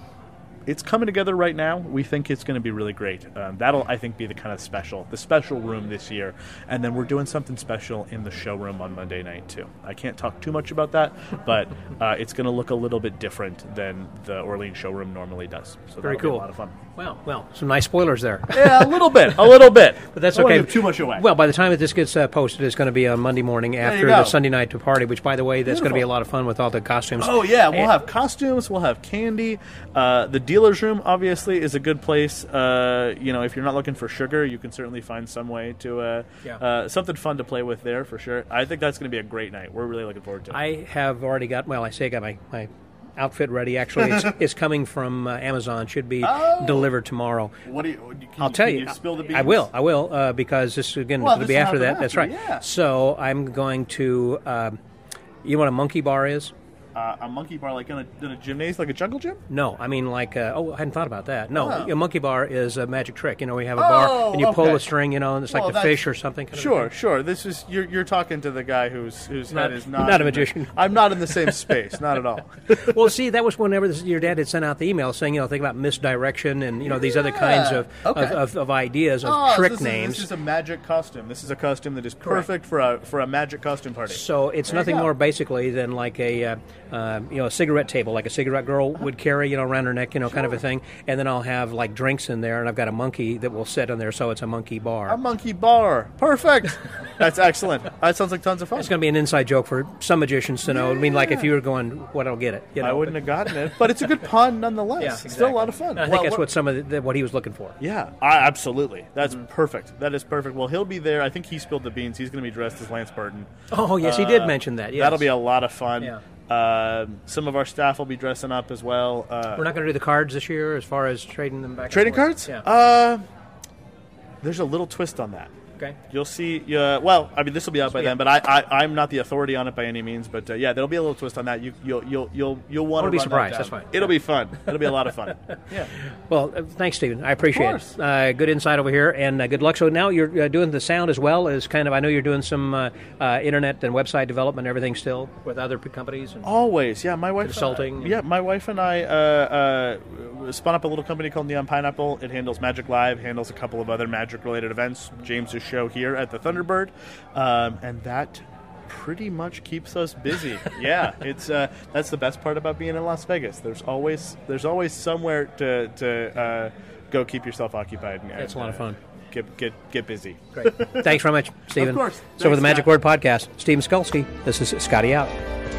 It's coming together right now. We think it's going to be really great. Um, that'll, I think, be the kind of special, the special room this year. And then we're doing something special in the showroom on Monday night, too. I can't talk too much about that, but uh, it's going to look a little bit different than the Orleans showroom normally does. So
Very
that'll
cool.
be a lot of fun.
Well, well, some nice spoilers there.
Yeah, a little bit, a little bit.
But that's
I don't
okay.
wanna give too much away.
Well, by the time that this gets uh, posted, it's going to be on Monday morning after
you
the
go.
Sunday night to party, which, by the way, that's going to be a
Beautiful.
lot of fun with all the costumes.
Oh, yeah. We'll
And-
have costumes. We'll have candy. Uh, the dealer's room, obviously, is a good place. Uh, you know, if you're not looking for sugar, you can certainly find some way to uh,
Yeah.
uh, something fun to play with there for sure. I think that's going to be a great night. We're really looking forward to it.
I have already got, well, I say I got my, my outfit ready. Actually, it's, it's coming from uh, Amazon. Should be
Oh.
delivered tomorrow.
What do you? Can
I'll
you,
tell
can
you.
you spill the beans?
I will. I will uh, because this again
Well,
will
this
be
will
after that.
happen
That's
after,
right.
yeah.
So I'm going to. Um, you know what a monkey bar is?
Uh, a monkey bar, like in a, in a gymnasium, like a jungle gym.
No, I mean like. Uh, oh, I hadn't thought about that. No,
Oh.
a monkey bar is a magic trick. You know, we have a
Oh,
bar and you pull
okay.
a string. You know, and it's
Well,
like the
that's-
fish or something. Kind
Sure,
Of thing.
sure. This is you're you're talking to the guy whose whose
Not-
head is not
not a
in the-
magician.
I'm not in the same space, not at all.
Well, see, that was whenever this, your dad had sent out the email saying, you know, think about misdirection and you know these other kinds of
Okay.
of, of, of ideas of
Oh, so
trick
this
names.
Is, this is a magic costume. This is a costume that is perfect for a for a magic costume party.
So it's
There you
nothing
go.
more basically than like a uh, uh, you know a cigarette table, like a cigarette girl would carry, you know, around her neck, you know, kind of a thing. And then I'll have like drinks in there, and I've got a monkey that will sit on there, so it's a monkey bar.
A monkey bar. Perfect. That's excellent. That sounds like tons of fun.
It's going to be an inside joke for some magicians to know. I mean, like if you were going, "What? I'll get it." You know,
I wouldn't have gotten it, but it's a good pun nonetheless.
Yeah,
It's
exactly.
still a lot of fun.
I think
Well,
that's what some of the, the, what he was looking for.
Yeah, I, absolutely. That's
Mm-hmm.
perfect. That is perfect. Well, he'll be there. I think he spilled the beans. He's going to be dressed as Lance Burton.
Oh, yes, he did
Uh,
mention that. Yes.
That'll be a lot of fun.
Yeah.
Um, some of our staff will be dressing up as well. Uh,
We're not going to do the cards this year, as far as trading them back. and
trading
forth?
cards?
Yeah.
Uh, there's a little twist on that.
Okay.
You'll see. Uh, well, I mean, this will be out by
be
then, but I, I, I'm not the authority on it by any means. But uh, yeah, there'll be a little twist on that. You, you'll, you'll, you'll, you'll want
I'll
to
be surprised. That's fine.
It'll be fun. It'll be a lot of fun. Yeah.
Well, uh, thanks, Stephen. I appreciate
Of course.
it. Uh, good insight over here, and uh, good luck. So now you're uh, doing the sound as well as kind of. I know you're doing some uh, uh, internet and website development, and everything still with other p- companies. And,
Always, yeah. My wife,
Consulting.
And I, yeah, my wife and I uh, uh, spun up a little company called Neon Pineapple. It handles Magic Live, handles a couple of other magic-related events. James's show here at the Thunderbird, um, and that pretty much keeps us busy. Yeah, it's uh, that's the best part about being in Las Vegas. There's always there's always somewhere to to uh, go keep yourself occupied. And,
It's a lot of fun.
Get get get busy.
Great. Thanks very much, Stephen.
Of course.
So
Thanks,
for the Magic
Scott.
Word Podcast, Stephen Skulski. This is Scotty out.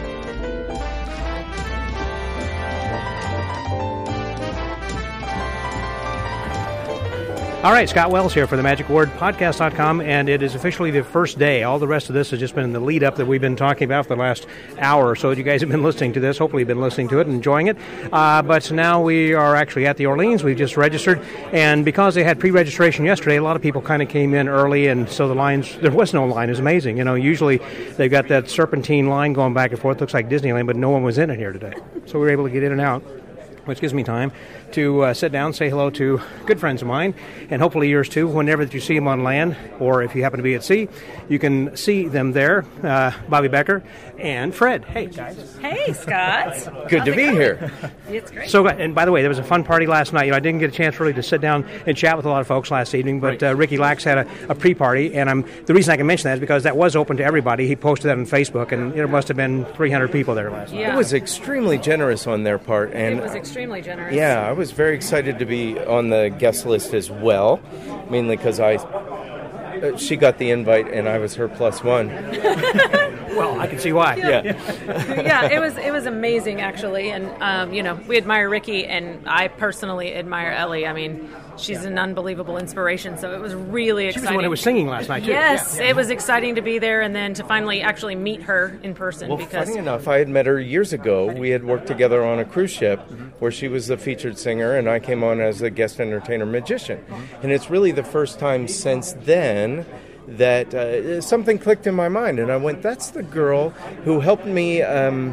All right, Scott Wells here for the Magic Word Podcast dot com, and it is officially the first day. All the rest of this has just been in the lead up that we've been talking about for the last hour or so. You guys have been listening to this. Hopefully, you've been listening to it and enjoying it. Uh, but now we are actually at the Orleans. We've just registered, and because they had pre-registration yesterday, a lot of people kind of came in early, and so the lines, there was no line. It was amazing. You know, usually they've got that serpentine line going back and forth. Looks like Disneyland, but no one was in it here today. So we were able to get in and out which gives me time to uh, sit down, say hello to good friends of mine, and hopefully yours too. Whenever that you see them on land, or if you happen to be at sea, you can see them there. Uh, Bobby Becker and Fred. Hey, guys.
Hey, Scott.
Good to be here.
It's great.
So, and by the way, there was a fun party last night. You know, I didn't get a chance really to sit down and chat with a lot of folks last evening, but uh, Ricky Lax had a, a pre-party, and I'm the reason I can mention that is because that was open to everybody. He posted that on Facebook, and there must have been three hundred people there last night.
Yeah.
It was extremely generous on their part, and
It was extremely generous.
yeah, I was very excited to be on the guest list as well, mainly because I uh, she got the invite and I was her plus one.
Well, I can see why.
Yeah.
Yeah, it was it was amazing actually, and um, you know, we admire Ricky, and I personally admire Ellie. I mean, she's an unbelievable inspiration. So it was really
She
exciting.
was the one who was singing last night, too.
Yes,
Yeah, yeah.
it was exciting to be there, and then to finally actually meet her in person.
Well,
because
funny enough, I had met her years ago. We had worked together on a cruise ship where she was the featured singer and I came on as the guest entertainer magician. And it's really the first time since then that uh, something clicked in my mind, and I went, that's the girl who helped me. Um,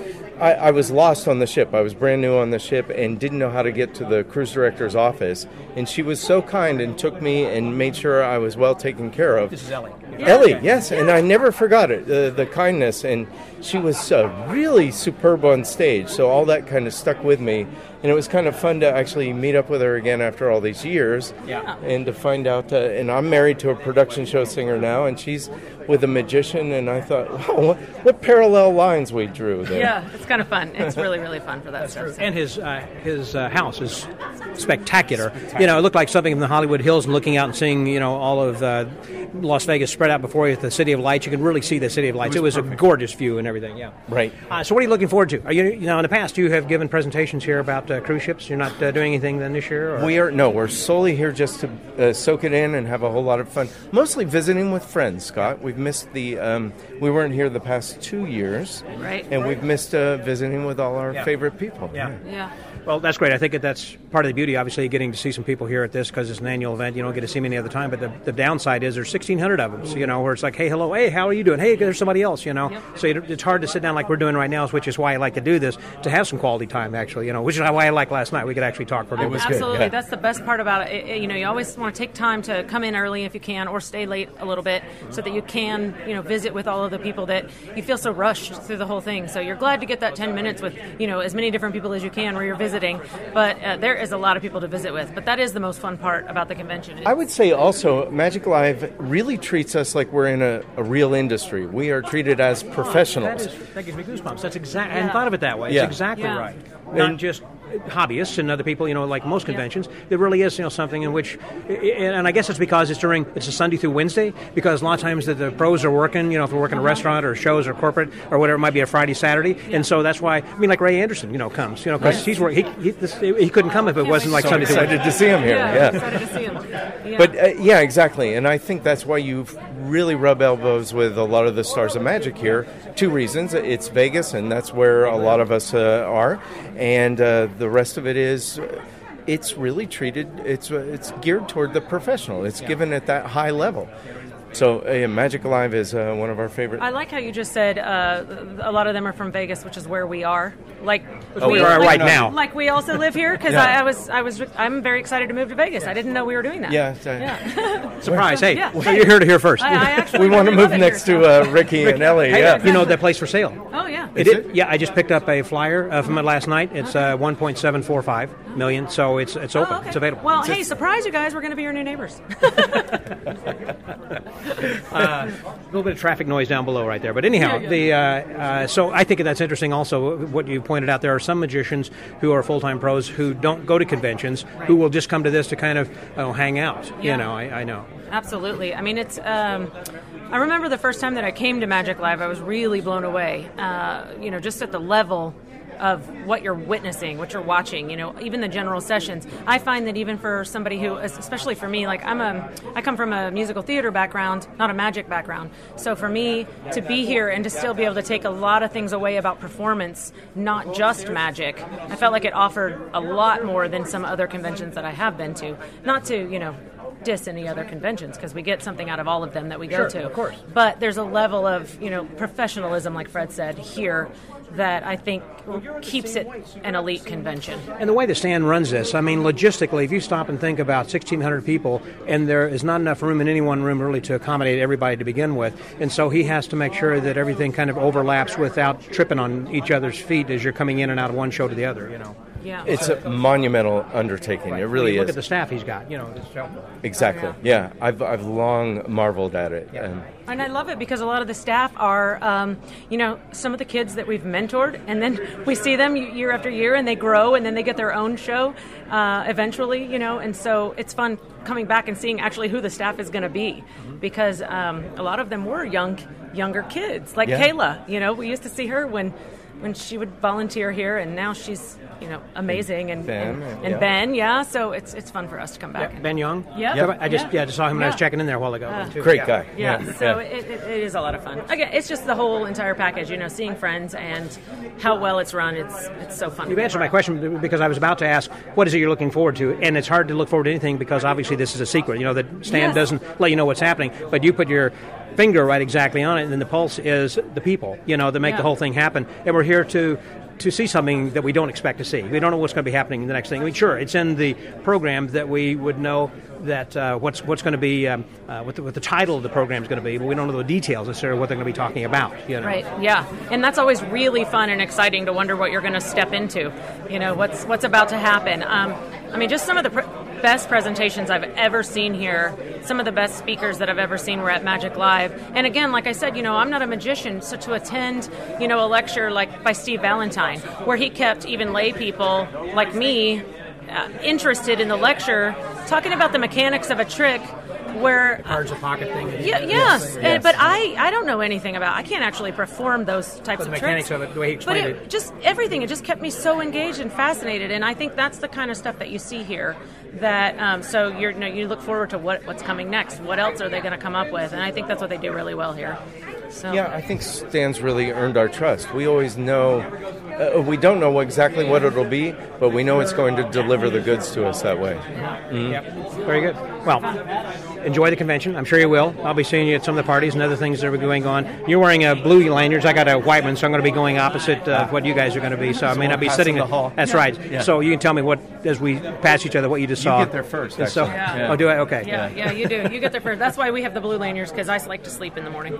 I, I was lost on the ship. I was brand new on the ship and didn't know how to get to the cruise director's office. And she was so kind and took me and made sure I was well taken care of.
This is Ellie.
Ellie, yes, and I never forgot it, uh, the kindness, and she was uh, really superb on stage, so all that kind of stuck with me, and it was kind of fun to actually meet up with her again after all these years,
Yeah.
and to find out, uh, and I'm married to a production show singer now, and she's with a magician, and I thought, wow, what, what parallel lines we drew there.
yeah, it's kind of fun. It's really really fun for that stuff. So.
And his uh, his uh, house is spectacular. You know, it looked like something in the Hollywood Hills, and looking out and seeing, you know, all of uh, Las Vegas spread out before you at the City of Lights. You can really see the City of Lights. It was, it was a gorgeous view and everything, yeah.
Right.
Uh, so what are you looking forward to? Are you, you know, in the past, you have given presentations here about uh, cruise ships. You're not uh, doing anything then this year? Or?
We are no, we're solely here just to uh, soak it in and have a whole lot of fun. Mostly visiting with friends, Scott. We've missed the. Um, we weren't here the past two years,
Right.
And we've missed uh, visiting with all our
Yeah.
favorite people.
Yeah.
Yeah.
Well, that's great. I think that that's part of the beauty, obviously, getting to see some people here at this because it's an annual event. You don't get to see them any other time. But the, the downside is there's sixteen hundred of them, so, you know, where it's like, hey, hello, hey, how are you doing? Hey, there's somebody else, you know.
Yep.
So it, it's hard to sit down like we're doing right now, which is why I like to do this, to have some quality time, actually, you know, which is why I like last night. We could actually talk for a little bit.
Absolutely,
yeah.
that's the best part about it. It- it- You know, you always want to take time to come in early if you can, or stay late a little bit, so that you can, you know, visit with all of the people that you feel so rushed through the whole thing. So you're glad to get that ten minutes with, you know, as many different people as you can where you're visiting. But uh, there is a lot of people to visit with. But that is the most fun part about the convention.
I would say also, Magic Live really treats us like we're in a, a real industry. We are treated as
That,
professionals.
is, that gives me goosebumps. That's exactly. I hadn't
Yeah.
thought of it that way.
Yeah.
It's exactly
Yeah.
right. Not just hobbyists and other people, you know, like most conventions. There really is, you know, something in which, and I guess it's because it's during, it's a Sunday through Wednesday, because a lot of times the, the pros are working, you know, if they're working a restaurant or shows or corporate or whatever, it might be a Friday, Saturday, and so that's why, I mean, like Ray Anderson, you know, comes, you know, because he's working, he, he, this, he couldn't come if it wasn't like
So
Sunday through
excited
Wednesday.
to see him here.
yeah,
Yeah.
excited to see them. Yeah.
But uh, yeah, exactly. And I think that's why you really rub elbows with a lot of the stars of magic here. Two reasons. It's Vegas, and that's where a lot of us uh, are. And uh, the rest of it is, uh, it's really treated, it's uh, it's geared toward the professional. It's given at that high level. So uh, Magic Live is uh, one of our favorite.
I like how you just said uh, a lot of them are from Vegas, which is where we are. Like
Oh, we are right now.
Like we also live here because
Yeah.
I, I was, I was, I'm very excited to move to Vegas. I didn't know we were doing that.
Yeah, uh,
yeah.
Surprise. Hey,
Yeah.
so you're here to hear first.
I, I actually
we want to
really
move
love it
next
here,
to
so-
uh, Ricky and Ellie.
Hey,
Yeah.
you know that place for sale.
Oh yeah.
It is, yeah, I just picked up a flyer uh, from it last night. It's uh, one point seven four five million, so it's it's open.
Oh, okay.
It's available.
Well, hey, surprise you guys! We're going to be your new neighbors.
Uh, a little bit of traffic noise down below right there. But anyhow, the uh, uh, so I think that's interesting also, what you pointed out. There are some magicians who are full-time pros who don't go to conventions, who will just come to this to kind of uh, hang out.
Yeah.
You know, I, I know.
Absolutely. I mean, it's. Um, I remember the first time that I came to Magic Live, I was really blown away. Uh, you know, just at the level of what you're witnessing, what you're watching. You know, even the general sessions. I find that even for somebody who, especially for me, like I'm a, I come from a musical theater background, not a magic background. So for me to be here and to still be able to take a lot of things away about performance, not just magic, I felt like it offered a lot more than some other conventions that I have been to. Not to, you know, diss any other conventions, because we get something out of all of them that we go
Sure,
to.
of course.
But there's a level of, you know, professionalism, like Fred said, here that I think keeps it an elite convention.
And the way the stand runs this, I mean, logistically, if you stop and think about sixteen hundred people, and there is not enough room in any one room really to accommodate everybody to begin with, and so he has to make sure that everything kind of overlaps without tripping on each other's feet as you're coming in and out of one show to the other, you know.
Yeah.
It's a monumental undertaking.
Right.
It really
look
is.
Look at the staff he's got, you know. This show.
Exactly. Yeah, I've I've long marveled at it.
Yeah.
And
And I love it because a lot of the staff are, um, you know, some of the kids that we've mentored, and then we see them year after year, and they grow, and then they get their own show uh, eventually, you know, and so it's fun coming back and seeing actually who the staff is going to be, because um, a lot of them were young, younger kids, like
Yeah.
Kayla. You know, we used to see her when when she would volunteer here, and now she's, you know, amazing, and
Ben,
and,
yeah.
and Ben, yeah. So it's it's fun for us to come back.
Yeah, Ben Young.
Yeah.
Yeah, I just
Yeah.
yeah, I just saw him when I was
Yeah.
checking in there a while ago.
Uh,
too.
great
Yeah.
guy.
Yeah,
Yeah.
so
Yeah.
It, it, it is a lot of fun. Again, it's just the whole entire package, you know, seeing friends and how well it's run. It's it's so fun.
You've answered my question because I was about to ask, what is it you're looking forward to? And it's hard to look forward to anything because obviously this is a secret. You know, the stand
Yes.
doesn't let you know what's happening, but you put your finger right exactly on it, and then the pulse is the people, you know, that make
Yeah.
the whole thing happen. And we're here to to see something that we don't expect to see. We don't know what's going to be happening in the next thing. I mean, sure, it's in the program that we would know that uh, what's what's going to be, um, uh, what, the, what the title of the program is going to be, but we don't know the details necessarily what they're going to be talking about. You know?
Right. Yeah, and that's always really fun and exciting to wonder what you're going to step into. You know, what's what's about to happen. Um, I mean, just some of the pr- best presentations I've ever seen here. Some of the best speakers that I've ever seen were at Magic Live. And again, like I said, you know, I'm not a magician, so to attend, you know, a lecture like by Steve Valentine, where he kept even lay people like me uh, interested in the lecture, talking about the mechanics of a trick where
Cards of pocket thing.
yeah, yes, and, but I, I don't know anything about. I can't actually perform those types
But the
of
mechanics
tricks.
of it, the way he
but
explained
it,
it.
just everything. It just kept me so engaged and fascinated, and I think that's the kind of stuff that you see here. That um, so you're, you know, you look forward to what what's coming next. What else are they going to come up with? And I think that's what they do really well here. So
Yeah, I think Stan's really earned our trust. We always know, uh, we don't know exactly what it'll be, but we know it's going to deliver the goods to us that way.
Yep. Very good. Well, enjoy the convention. I'm sure you will. I'll be seeing you at some of the parties and other things that are going on. You're wearing a blue lanyards. I got a white one, so I'm going to be going opposite uh, what you guys are going to be. So I may
we'll
not be
pass
sitting
in the hall.
That's right.
Yeah.
So you can tell me what, as we pass each other, what you just saw.
get there first,
And So,
actually.
Yeah.
Oh, do I? Okay.
yeah, yeah, you do. You get there first. That's why we have the blue lanyards, because I like to sleep in the morning.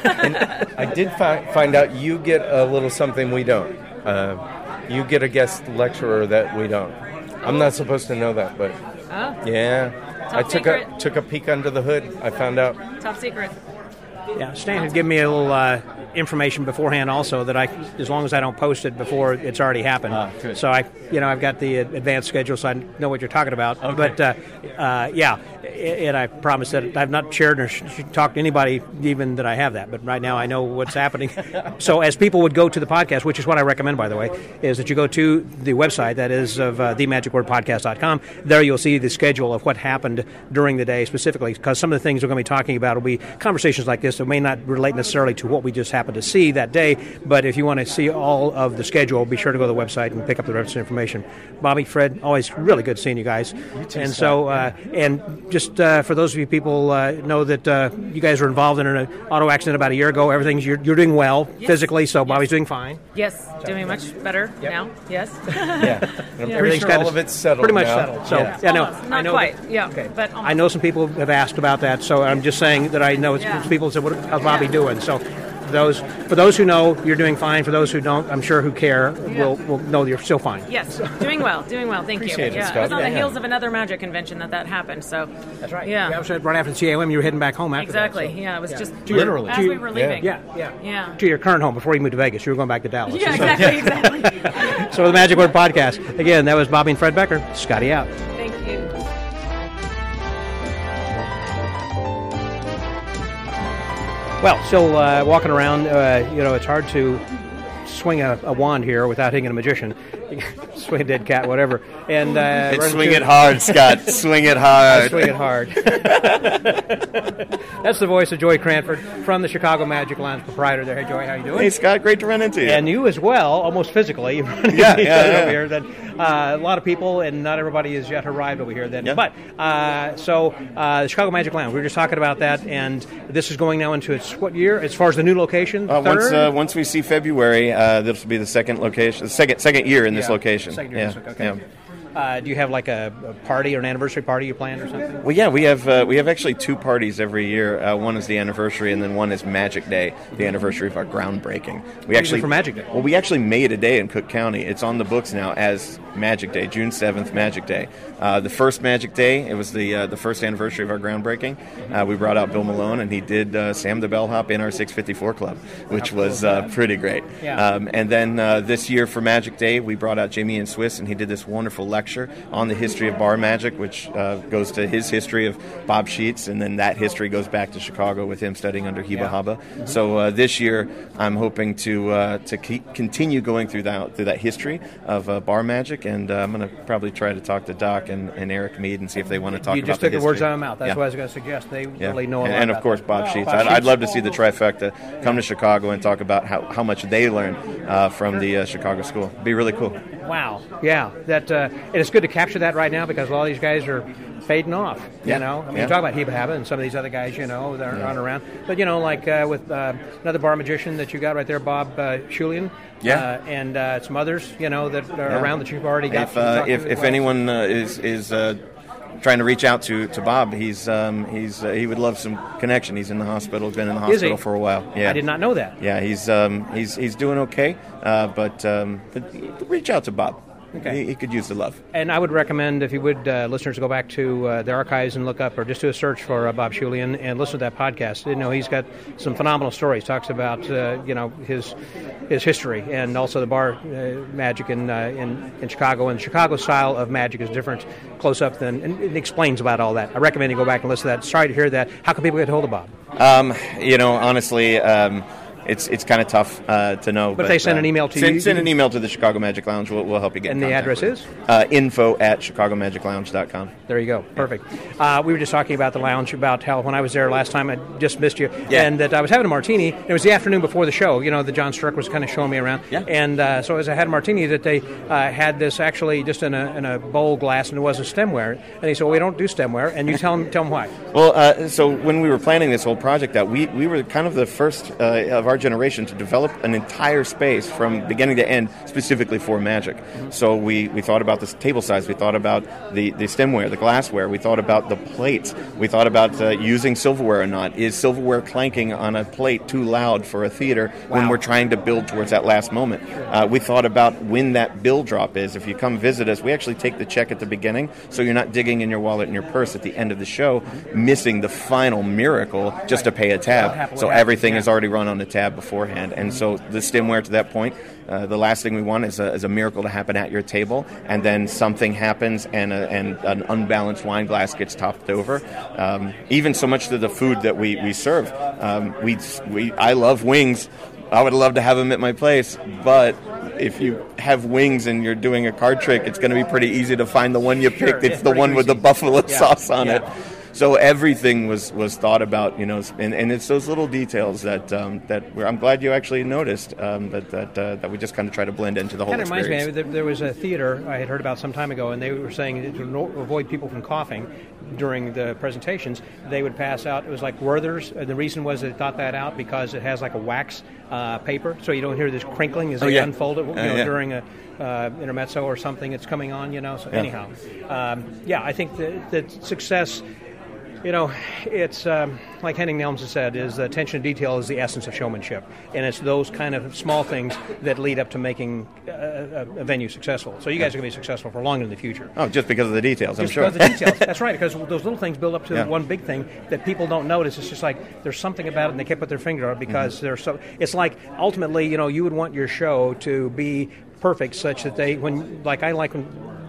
I did fi- find out you get a little something we don't. Uh, you get a guest lecturer that we don't. I'm not supposed to know that, but
Oh,
yeah.
Top
I took
secret.
a took a peek under the hood. I found out.
top secret.
Yeah, Stan had given me a little uh, information beforehand also that I, as long as I don't post it before it's already happened.
Ah, good.
So I, you know, I've got the advanced schedule, so I know what you're talking about.
Okay.
But uh, uh, yeah, and I promise that I've not shared or sh- talked to anybody even that I have that. But right now I know what's happening. So as people would go to the podcast, which is what I recommend, by the way, is that you go to the website that is of uh, the magic word podcast dot com. There you'll see the schedule of what happened during the day specifically, because some of the things we're going to be talking about will be conversations like this that may not relate necessarily to what we just happened to see that day. But if you want to see all of the schedule, be sure to go to the website and pick up the rest of the information. Bobby, Fred, always really good seeing you guys. You
too,
and
Scott.
so, uh, and just uh, for those of you people uh, know that uh, you guys were involved in an auto accident about a year ago. Everything's you're, you're doing well
Yes.
physically, so Bobby's doing fine.
Yes, doing much better
Yep.
now. Yes.
Yeah, and I'm pretty
Everything's
sure
kind
all of it's settled
pretty much
now.
settled. So
Yeah.
yeah, no,
Almost.
I
Not
know
quite.
that-
Yeah.
Okay.
But
I know some people have asked about that, so I'm just saying that I know it's,
Yeah.
it's people say, "What how's Bobby doing?" So. Those for those who know, you're doing fine. For those who don't, I'm sure who care will will know you're still fine.
Yes, doing well, doing well. Thank
Appreciate
you.
it,
Yeah,
Scott.
it was on the
Yeah.
heels of another Magic convention that that happened. So
That's right.
Yeah,
Yeah, so right after the C A O M, you were heading back home after
exactly.
that. so-
Yeah, it was just
Literally.
as
To-
we were leaving.
Yeah, yeah,
Yeah.
To your current home before you moved to Vegas, you were going back to Dallas.
Yeah,
So-
exactly, exactly.
So the Magic Word Podcast. Again, that was Bobby and Fred Becker. Scotty out.
Thank you.
Well, still uh, walking around, uh, you know, it's hard to swing a, a wand here without hitting a magician. swing it dead cat, whatever. And uh,
It's swing it hard, Scott. Swing it hard.
Swing it hard. That's the voice of Joey Cranford from the Chicago Magic Lounge, proprietor there. Hey, Joey, how you doing?
Hey, Scott. Great to run into you.
And you as well, almost physically.
Yeah, yeah, yeah.
Over here. That, uh, a lot of people, and not everybody has yet arrived over here. Then,
Yeah.
But, uh, so, uh, the Chicago Magic Lounge, we were just talking about that, and this is going now into its, what year, as far as the new location?
Uh,
Third?
once uh, once we see February, uh, this will be the second location, the second second year in this
Yeah,
location.
second year in
yeah.
this location, okay.
yeah.
Uh, do you have like a, a party or an anniversary party you planned or something?
Well, yeah, we have uh, we have actually two parties every year. Uh, one is the anniversary, and then one is Magic Day, the anniversary of our groundbreaking. We actually
for Magic Day?
Well, we actually made a day in Cook County. It's on the books now as Magic Day, June seventh, Magic Day. Uh, the first Magic Day, it was the uh, the first anniversary of our groundbreaking. Uh, we brought out Bill Malone, and he did uh, Sam the Bellhop in our six fifty-four Club, which was uh, pretty great.
Yeah.
Um, and then uh, this year for Magic Day, we brought out Jamie and Swiss, and he did this wonderful lecture on the history of bar magic, which uh, goes to his history of Bob Sheets, and then that history goes back to Chicago with him studying under Heba
Yeah.
Haba. Mm-hmm. So uh, this year, I'm hoping to uh, to keep, continue going through that through that history of uh, bar magic, and uh, I'm going to probably try to talk to Doc and, and Eric Mead and see if they want to talk
You
about
just
the
took the words
history.
out of my mouth. That's
Yeah.
what I was going to suggest. They
Yeah.
really know a
and,
lot
and
about
of course
that.
Bob
Oh,
Sheets.
Bob
I'd, I'd
Sheets.
love to see the trifecta come to Chicago and talk about how, how much they learned uh, from the uh, Chicago school. It'd be really cool.
Wow. Yeah. That uh, and it's good to capture that right now because a lot of these guys are fading off. You
Yeah.
know, I mean,
Yeah.
you talk about Heba Haba and some of these other guys, you know, that are on around. But you know, like uh, with uh, another bar magician that you got right there, Bob uh, Shulian.
Yeah.
Uh, and uh, some others, you know, that are
Yeah.
around that you've already got.
If
to
uh,
talk to
if,
as
if
well.
anyone uh, is is uh, trying to reach out to, to Bob, he's um, he's uh, he would love some connection. He's in the hospital, been in the
Is he?
hospital for a while. Yeah,
I did not know that.
Yeah, he's um, he's he's doing okay, uh, but, um, but reach out to Bob.
Okay.
He, he could use the love.
And I would recommend, if you would, uh, listeners, go back to uh, the archives and look up, or just do a search for uh, Bob Shulian and listen to that podcast. You know, he's got some phenomenal stories. Talks about uh, you know his his history and also the bar uh, magic in, uh, in in Chicago. And the Chicago style of magic is different, close up than, and it explains about all that. I recommend you go back and listen to that. Sorry to hear that. How can people get hold of Bob?
Um, you know, honestly. Um, It's it's kind of tough uh, to know.
But if they send an email to
send,
you,
Send
you
an
can-
email to the Chicago Magic Lounge. We'll, we'll help you get
And
in
the
contact
address
with
is?
it. Uh, info at chicago magic lounge dot com.
There you go. Perfect. Uh, we were just talking about the lounge, about how when I was there last time, I just missed you.
Yeah.
And that I was having a martini. It was the afternoon before the show. You know, the John Struck was kind of showing me around.
Yeah.
And uh, so as I had a martini, that they uh, had this actually just in a, in a bowl glass, and it wasn't stemware. And he said, well, we don't do stemware. And you tell them, tell them why.
Well, uh, so when we were planning this whole project out, we, we were kind of the first uh, of our generation to develop an entire space from beginning to end specifically for magic. Mm-hmm. So we, we thought about this table size, we thought about the, the stemware, the glassware, we thought about the plates, we thought about uh, using silverware or not. Is silverware clanking on a plate too loud for a theater when
Wow.
we're trying to build towards that last moment? Uh, we thought about when that bill drop is. If you come visit us, we actually take the check at the beginning, so you're not digging in your wallet and your purse at the end of the show, missing the final miracle just to pay a tab.
happens,
So
yeah.
everything
Yeah.
is already run on the tab beforehand. And so the stemware to that point, uh, the last thing we want is a, is a miracle to happen at your table, and then something happens and, a, and an unbalanced wine glass gets topped over. Um, even so much to the food that we, we serve. Um, we, we I love wings. I would love to have them at my place, but if you have wings and you're doing a card trick, it's going to be pretty easy to find the one you
Sure,
picked. It's
it's
the
pretty
one with the
easy.
buffalo
Yeah,
sauce on
yeah.
it. So everything was, was thought about, you know, and, and it's those little details that um, that we're, I'm glad you actually noticed um, that that uh, that we just kind of try to blend into the whole
Kind of reminds
experience.
me, there, there was a theater I had heard about some time ago, and they were saying to no- avoid people from coughing during the presentations, they would pass out, it was like Werther's, and the reason was they thought that out because it has like a wax uh, paper, so you don't hear this crinkling as
Oh,
they
yeah.
unfold it you
Uh,
know,
yeah.
during a uh, intermezzo or something that's coming on, you know, so
Yeah.
anyhow. Um, yeah, I think that, that success... You know, it's um, like Henning Nelms has said, is attention to detail is the essence of showmanship. And it's those kind of small things that lead up to making a, a, a venue successful. So you guys are going to be successful for long in the future.
Oh, just because of the details, I'm
Just
sure.
because of the details. That's right, because those little things build up to
Yeah.
one big thing that people don't notice. It's just like there's something about it, and they can't put their finger on it because
Mm-hmm.
they're so. It's like ultimately, you know, you would want your show to be perfect, such that they, when, like I like when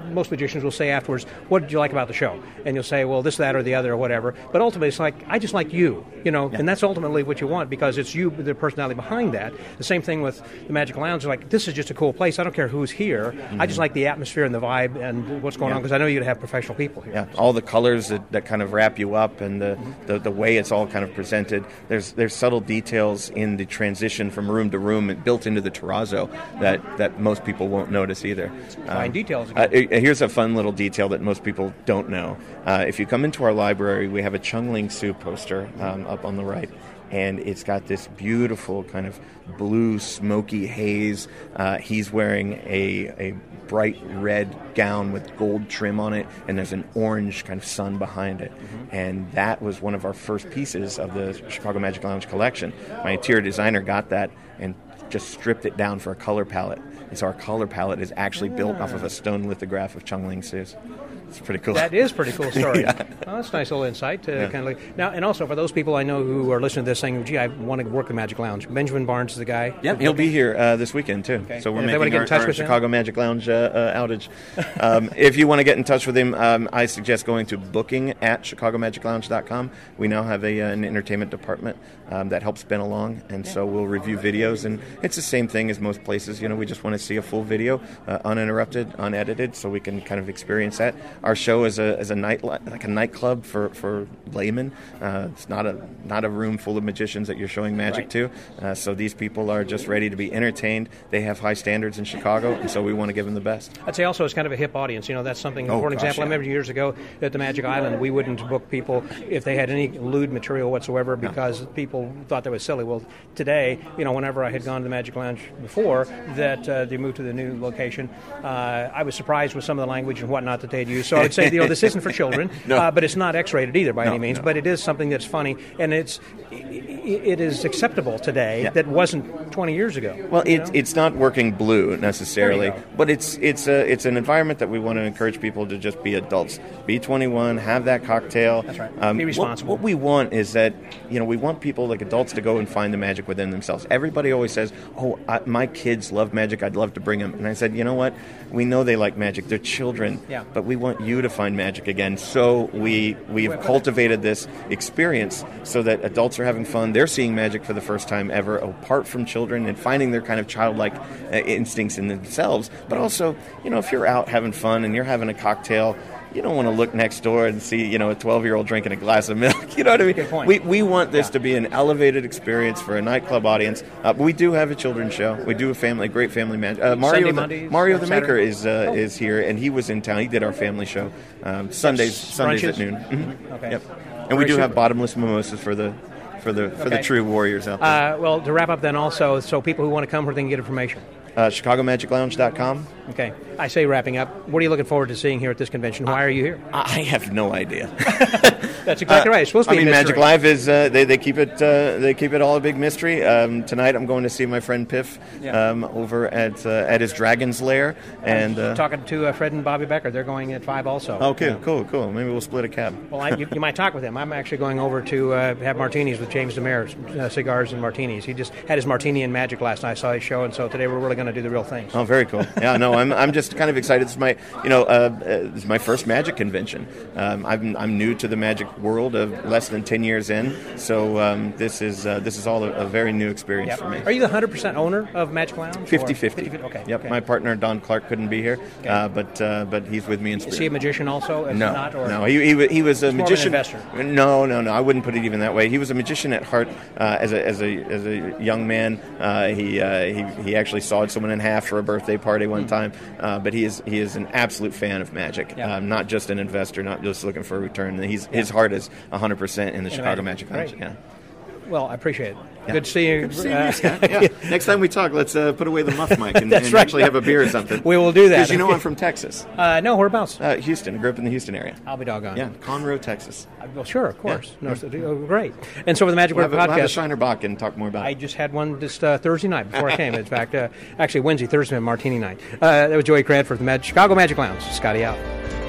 most magicians will say afterwards, what did you like about the show? And you'll say, well, this, that, or the other, or whatever. But ultimately, it's like, I just like you, you know,
Yeah.
and that's ultimately what you want, because it's you, the personality behind that. The same thing with the Magic Lounge. Like, this is just a cool place. I don't care who's here.
Mm-hmm.
I just like the atmosphere and the vibe and what's going
Yeah.
on, because I know you'd have professional people here.
Yeah, all the colors that, that kind of wrap you up, and the, the, the way it's all kind of presented. There's there's subtle details in the transition from room to room and built into the terrazzo that, that most people won't notice either.
Fine details
Uh,
again.
uh, here's a fun little detail that most people don't know. Uh, if you come into our library, we have a Chung Ling Soo poster um, up on the right. And it's got this beautiful kind of blue, smoky haze. Uh, he's wearing a, a bright red gown with gold trim on it, and there's an orange kind of sun behind it. Mm-hmm. And that was one of our first pieces of the Chicago Magic Lounge collection. My interior designer got that and just stripped it down for a color palette. And so our color palette is actually built off of a stone lithograph of Chung Ling Soo's. It's pretty cool.
That is a pretty cool story.
Yeah.
Well, that's a nice little insight. To
Yeah.
kind of like, now, and also for those people I know who are listening to this saying, gee, I want to work the Magic Lounge. Benjamin Barnes is the guy.
Yep, he'll be here uh, this weekend, too.
Okay.
So we're
And if they wanna
making
get in
our,
touch
our
with him?
Chicago Magic Lounge uh, uh, outage. Um, if you want to get in touch with him, um, I suggest going to booking at chicago magic lounge dot com. We now have a, uh, an entertainment department um, that helps Ben along, and so we'll review videos. And it's the same thing as most places. You know, we just want to see a full video, uh, uninterrupted, unedited, so we can kind of experience that. Our show is a, is a night like a nightclub for, for laymen. Uh, it's not a not a room full of magicians that you're showing magic
Right.
to. Uh, so these people are just ready to be entertained. They have high standards in Chicago, and so we want to give them the best.
I'd say also it's kind of a hip audience. You know, that's something,
Oh,
for an
gosh,
example, I
yeah.
remember years ago at the Magic Island, we wouldn't book people if they had any lewd material whatsoever because people thought that was silly. Well, today, you know, whenever I had gone to the Magic Lounge before that uh, they moved to the new location, uh, I was surprised with some of the language and whatnot that they'd used. So I would say, you know, this isn't for children,
No.
uh, but it's not X-rated either by
No,
any means,
no.
but it is something that's funny, and it's it is acceptable today
Yeah.
that wasn't twenty years ago.
Well,
you
it,
know?
it's not working blue necessarily,
There you go.
but it's it's a it's an environment that we want to encourage people to just be adults, be twenty-one, have that cocktail.
That's right.
Um,
Be
what-
responsible.
What, we want is that you know we want people like adults to go and find the magic within themselves. Everybody always says, "Oh, I, my kids love magic. I'd love to bring them." And I said, "You know what? We know they like magic. They're children,
Yeah.
but we want you to find magic again." So we we have cultivated this experience so that adults are having fun. They're seeing magic for the first time ever, apart from children, and finding their kind of childlike uh, instincts in themselves. But also, you know, if you're out having fun and you're having a cocktail, you don't want to look next door and see, you know, a twelve-year-old drinking a glass of milk. You know what I mean?
Good point.
We we want this to be an elevated experience for a nightclub audience. Uh, but we do have a children's show. We do a family, a great family magic. Uh, Mario,
Sunday,
the,
Mondays,
Mario the
Saturday?
Maker is uh,
Oh.
is here, and he was in town. He did our family show um, Sundays Sundays
brunches?
at noon. Mhm.
Okay.
Yep. And we
Very
do have
super.
bottomless mimosas for the for the for the
Okay.
true warriors out there.
Uh, well, to wrap up then also, so people who want to come where they can get information.
Uh, chicago magic lounge dot com.
Okay. I say wrapping up. What are you looking forward to seeing here at this convention? Why are you here?
I have no idea.
That's exactly right. It's supposed to
I
be
mean,
a
Magic
mystery.
Live is uh, they they keep it uh, they keep it all a big mystery. Um, tonight, I'm going to see my friend Piff
Yeah.
um, over at uh, at his Dragon's Lair, and uh,
Talking to uh, Fred and Bobby Becker. They're going at five also.
okay,
Yeah.
cool, cool. Maybe we'll split a cab.
Well, I, you, you might talk with him. I'm actually going over to uh, have martinis with James Demare, uh, cigars and martinis. He just had his martini and magic last night. I saw his show, and so today we're really going to do the real thing.
Oh, very cool. Yeah, no, I'm I'm just kind of excited. This is my you know uh, uh, this is my first Magic convention. Um, I'm I'm new to the Magic world of less than ten years in, so um, this is uh, this is all a, a very new experience
Yep.
for me.
Are you the one hundred percent owner of Magic Lounge? or-
fifty-fifty.
Okay.
Yep.
okay.
My partner Don Clark couldn't be here,
Okay.
uh, but uh, but he's with me in
Is
spirit.
he a magician also? If
No,
not, or?
no. He, he, wa- he was a
more of an
magician.
investor.
No, no, no. I wouldn't put it even that way. He was a magician at heart. Uh, as a as a as a young man, uh, he uh, he he actually sawed someone in half for a birthday party one time. Uh, but he is he is an absolute fan of magic.
Yeah.
Um, not just an investor, not just looking for a return. He's his heart is one hundred percent in the Chicago
Magic.
Magic Lounge.
Great.
Yeah.
Well, I appreciate it.
Yeah.
Good to see you.
Good to see you,
Uh,
Scott. Yeah. Next time we talk, let's uh, put away the muff mic and,
That's
and
right.
actually have a beer or something.
We will do that.
Because you know I'm from Texas.
Uh, no, whereabouts?
Uh, Houston. I grew up in the Houston area.
I'll be doggone.
Yeah, Conroe, Texas.
Uh, Well, sure, of course.
Yeah.
No, so- oh, great. And so with the Magic
We'll
Word
have, a, we'll have a
podcast,
Shiner Bach and talk more about
I
it.
just had one just uh, Thursday night before I came. In fact, uh, actually Wednesday, Thursday, Martini night. Uh, that was Joey Cradford from the Mag- Chicago Magic Lounge. Scotty out.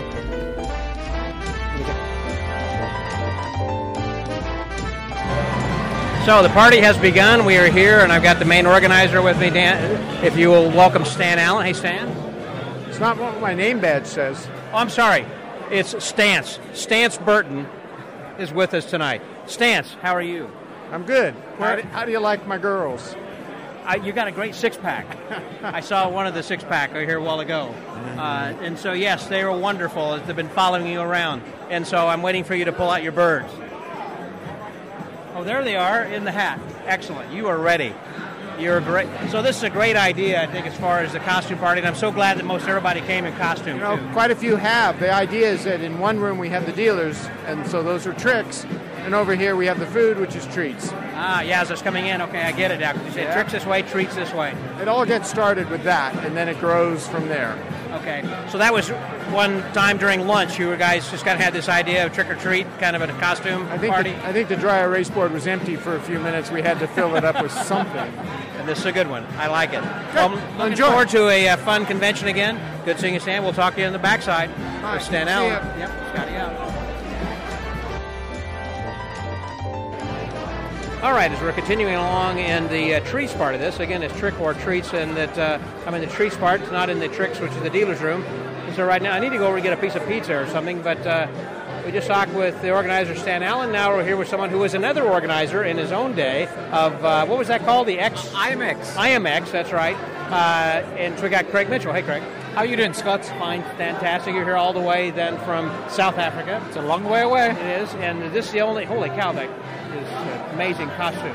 So the party has begun. We are here, and I've got the main organizer with me, Dan. If you will welcome Stan Allen. Hey, Stan.
It's not what my name badge says.
Oh, I'm sorry. It's Stance. Stance Burton is with us tonight. Stance, how are you?
I'm good. How do, how do you like my girls?
I, you got a great six-pack. I saw one of the six-pack here a while ago. Uh, and so, yes, they were wonderful. They've been following you around. And so I'm waiting for you to pull out your birds. Oh, there they are in the hat. Excellent. You are ready. You're great. So this is a great idea, I think, as far as the costume party. And I'm so glad that most everybody came in costume,
You know,
too.
quite a few have. The idea is that in one room we have the dealers, and so those are tricks. And over here we have the food, which is treats.
Ah, yeah, as it's coming in. Okay, I get it now. You say
Yeah.
tricks this way, treats this way.
It all gets started with that, and then it grows from there.
Okay, so that was one time during lunch. You guys just kind of had this idea of trick or treat, kind of a costume
I think
party.
The, I think the dry erase board was empty for a few minutes. We had to fill it up with something.
And this is a good one. I like it. Well, I'm looking
Enjoy.
forward to a uh, fun convention again. Good seeing you, Stan. We'll talk to you on the backside.
Hi,
With Stan
see
Allen.
ya.
Yep, Scotty out. All right, as we're continuing along in the uh, treats part of this, again, it's trick or treats, and that uh, I'm in the treats part, it's not in the tricks, which is the dealer's room. And so right now, I need to go over and get a piece of pizza or something, but uh, we just talked with the organizer, Stan Allen. Now we're here with someone who was another organizer in his own day of, uh, what was that called? The X?
I M X.
I M X, that's right. Uh, and so we got Craig Mitchell. Hey, Craig.
How are you doing, Scott?
Fine, fantastic. You're here all the way then from South Africa.
It's a long way away.
It is, and this is the only, holy cow, that is an amazing costume.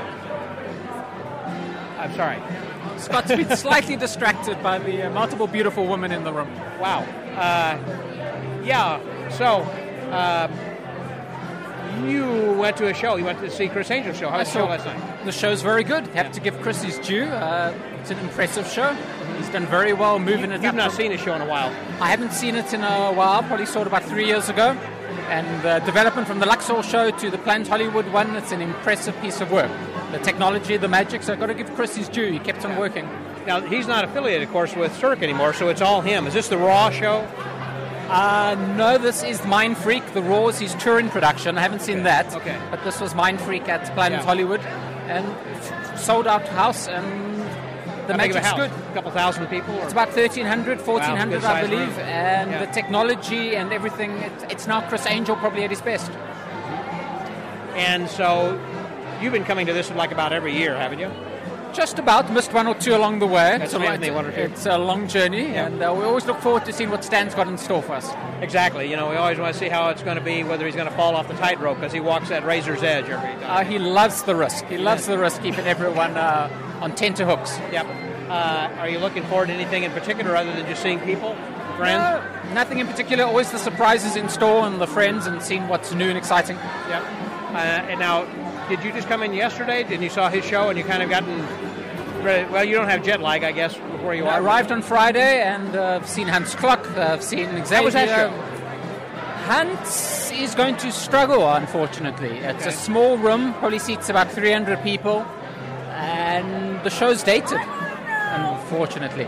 I'm sorry.
Scott's been slightly distracted by the uh, multiple beautiful women in the room.
Wow. Uh, yeah, so uh, you went to a show. You went to see Chris Angel's show. How was the show last night?
The show's very good. Have to give Chris his due. Uh, it's an impressive show. He's done very well moving it
You've
up.
not
to-
seen a show in a while.
I haven't seen it in a while. Probably saw it about three years ago. And the development from the Luxor show to the Planet Hollywood one, it's an impressive piece of work. The technology, the magic, so I've got to give Chris his due. He kept on working.
Now, he's not affiliated, of course, with Cirque anymore, so it's all him. Is this the Raw show?
Uh, no, this is Mind Freak. The Raw is his touring production. I haven't seen that.
Okay.
But this was Mind Freak at Planet
Yeah.
Hollywood. And f- sold out house, and the
How big of a
magic's
house?
good.
A couple thousand people? Or?
It's about thirteen hundred, fourteen hundred,
Wow,
I
good-sized
believe.
room.
And
Yeah.
the technology and everything, it, it's now Chris Angel probably at his best.
And so you've been coming to this like about every year, haven't you?
Just about. Missed one or two along the way.
That's
a,
fine
lo-
with me, one or two.
it's a long journey,
Yeah.
and uh, we always look forward to seeing what Stan's got in store for us.
Exactly. You know, we always want to see how it's going to be, whether he's going to fall off the tightrope because he walks that razor's edge every time.
Uh, he loves the risk. He loves the risk, keeping everyone uh, on tenterhooks.
Yep. Uh, are you looking forward to anything in particular other than just seeing people, friends?
No, nothing in particular. Always the surprises in store and the friends and seeing what's new and exciting.
Yep. Uh, and now, did you just come in yesterday? Did you saw his show and you kind of gotten ready? Well, you don't have jet lag, I guess, where you
I
are.
arrived on Friday and uh, I've seen Hans Klock. Uh, I've seen Xavier.
How was that show?
Hans is going to struggle, unfortunately. It's
Okay.
a small room, probably seats about three hundred people, and the show's dated, unfortunately.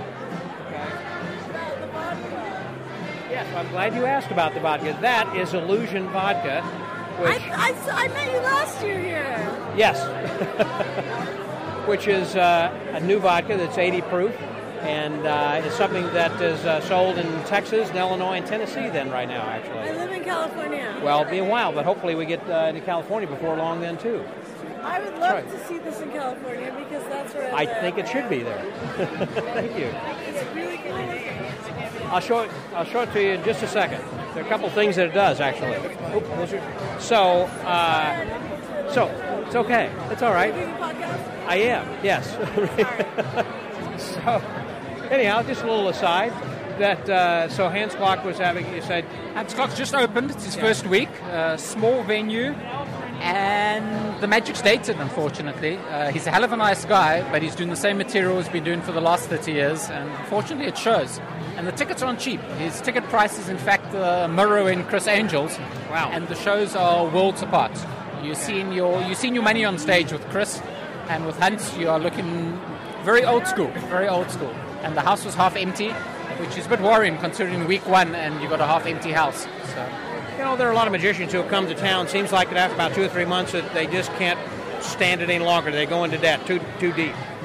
Yes, I'm glad you asked about the vodka. That is Illusion Vodka, which...
I, I, I met you last year here.
Yes. Which is uh, a new vodka that's eighty proof, and uh, it's something that is uh, sold in Texas, and Illinois, and Tennessee then right now,
I
actually.
live in California.
Well, it'll be a while, but hopefully we get uh, to California before long then, too.
I would love
right.
to see this in California because that's where I
I
live.
think it should be there. Thank you.
It's really good.
I'll show it. I'll show it to you in just a second. There are a couple things that it does actually. Oop, those are- so, uh, so it's okay. It's all right. I am. Yes. So, anyhow, just a little aside. That uh, so Hans Klock was having. You said
Hans Klock's just opened. It's his first week. Uh, small venue. And the magic's dated, unfortunately. Uh, he's a hell of a nice guy, but he's doing the same material he's been doing for the last thirty years, and unfortunately it shows. And the tickets aren't cheap. His ticket price is, in fact, uh, mirroring Chris Angel's.
Wow.
And the shows are worlds apart. You've seen your, you've seen your money on stage with Chris, and with Hans, you are looking very old school, very old school. And the house was half empty, which is a bit worrying considering week one and you got a half empty house. So.
You know, there are a lot of magicians who have come to town. Seems like that after about two or three months that they just can't stand it any longer. They go into debt too too deep.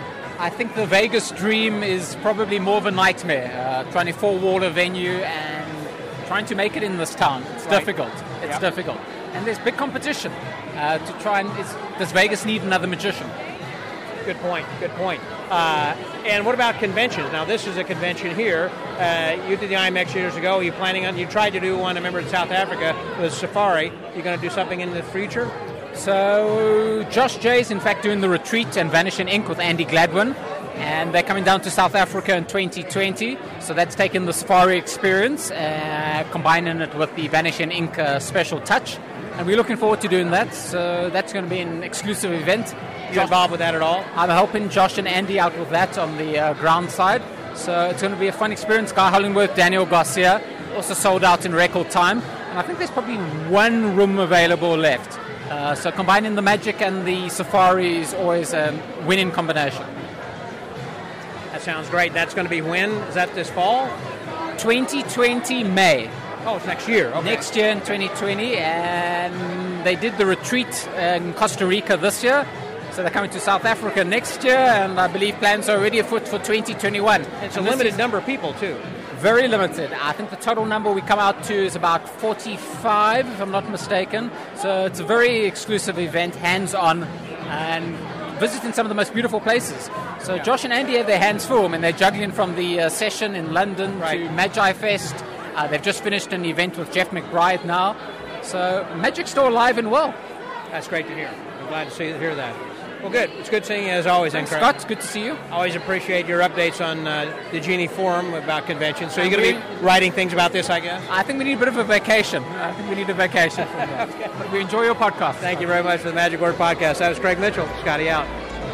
I think the Vegas dream is probably more of a nightmare. Uh, twenty-four water venue and trying to make it in this town. It's
Right.
difficult. It's
Yep.
difficult. And there's big competition uh, to try and... Is, does Vegas need another magician?
Good point. Good point. Uh, and what about conventions? Now, this is a convention here. Uh, you did the I M X years ago. Are you planning on? You tried to do one. I remember in South Africa with Safari. You going to do something in the future?
So Josh J is in fact doing the retreat and Vanishing Ink with Andy Gladwin, and they're coming down to South Africa in twenty twenty. So that's taken the Safari experience, uh, combining it with the Vanishing Ink uh, special touch, and we're looking forward to doing that. So that's going to be an exclusive event.
You involved with that at all?
I'm helping Josh and Andy out with that on the uh, ground side. So it's going to be a fun experience. Guy Hollingworth, Daniel Garcia, also sold out in record time, and I think there's probably one room available left. Uh, so combining the magic and the safari is always a winning combination.
That sounds great. That's going to be when? Is that this fall?
twenty twenty May.
Oh, it's next year. Okay.
Next year in twenty twenty, and they did the retreat in Costa Rica this year. So they're coming to South Africa next year, and I believe plans are already afoot for twenty twenty-one.
It's a limited number of people, too.
Very limited. I think the total number we come out to is about forty-five, if I'm not mistaken. So it's a very exclusive event, hands-on, and visiting some of the most beautiful places. So yeah. Josh and Andy have their hands full. I mean, they're juggling from the uh, session in London right. to Magi Fest. Uh, they've just finished an event with Jeff McBride now. So Magic's still alive and well.
That's great to hear. I'm glad to see hear that. Well, good. It's good seeing you as always.
Thanks,
Craig.
Scott. It's good to see you.
Always appreciate your updates on uh, the Genie Forum about conventions. So you're going to be writing things about this, I guess?
I think we need a bit of a vacation. I think we need a vacation from that. Okay. But we enjoy your podcast.
Thank you very much for the Magic Word Podcast. That was Craig Mitchell. Scotty out.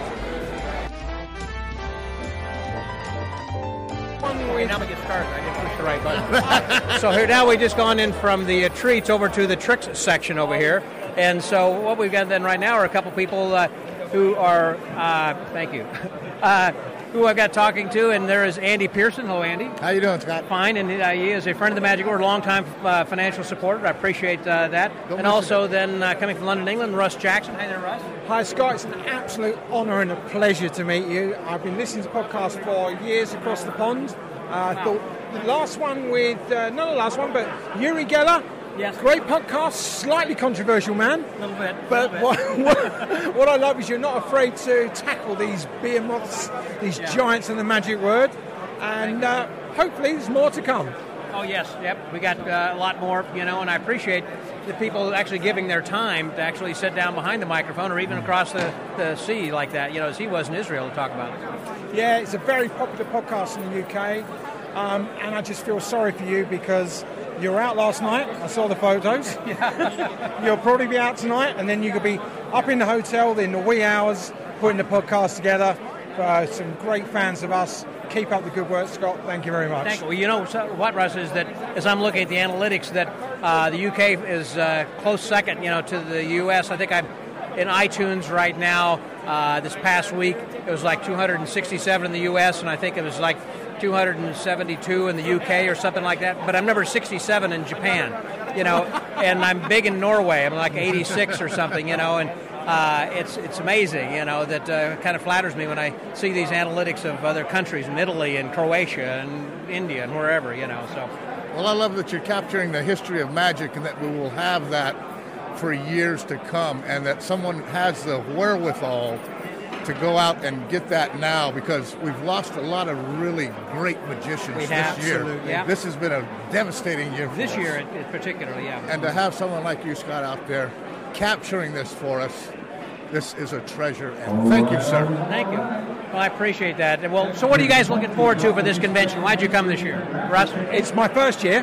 Wait, now we get started. I didn't push the right button. So here now we've just gone in from the uh, treats over to the tricks section over here. And so what we've got then right now are a couple people uh, who are, uh, thank you, uh, who I've got talking to, and there is Andy Pearson. Hello, Andy.
How you doing, Scott?
Fine, and uh, he is a friend of the Magic Word, long-time uh, financial supporter. I appreciate uh, that. Don't and also it. then uh, coming from London, England, Russ Jackson. Hi there, Russ.
Hi, Scott. It's an absolute honour and a pleasure to meet you. I've been listening to podcasts for years across the pond. Uh, I wow. thought the last one with, uh, not the last one, but Uri Geller.
Yes.
Great podcast, slightly controversial man.
A little bit.
But
little bit.
What, what, what I love is you're not afraid to tackle these behemoths, these yeah. giants in the magic word. And uh, hopefully there's more to come.
Oh, yes. Yep. We got uh, a lot more, you know, and I appreciate the people actually giving their time to actually sit down behind the microphone or even across the, the sea like that, you know, as he was in Israel to talk about it.
Yeah, it's a very popular podcast in the U K. Um, and I just feel sorry for you because you were out last night. I saw the photos. You'll probably be out tonight, and then you could be up in the hotel in the wee hours putting the podcast together. Uh, some great fans of us. Keep up the good work, Scott. Thank you very much.
Thank you. Well, you know so what, Russ, is that as I'm looking at the analytics, that uh, the U K is uh, close second, you know, to the U S. I think I'm in iTunes right now. Uh, this past week, it was like two hundred sixty-seven in the U S, and I think it was like two hundred seventy-two in the U K or something like that. But I'm number sixty-seven in Japan, you know, and I'm big in Norway. I'm like eighty-six or something, you know, and uh, it's it's amazing, you know, that uh, kind of flatters me when I see these analytics of other countries in Italy and Croatia and India and wherever, you know. So,
well, I love that you're capturing the history of magic and that we will have that for years to come, and that someone has the wherewithal to go out and get that now, because we've lost a lot of really great magicians
we
this
have,
year.
Absolutely. Yeah.
This has been a devastating year for
this
us.
year, in particularly, yeah.
And to have someone like you, Scott, out there capturing this for us, this is a treasure. And thank you, sir.
Thank you. Well, I appreciate that. Well, so what are you guys looking forward to for this convention? Why'd you come this year, Russ?
It's my first year.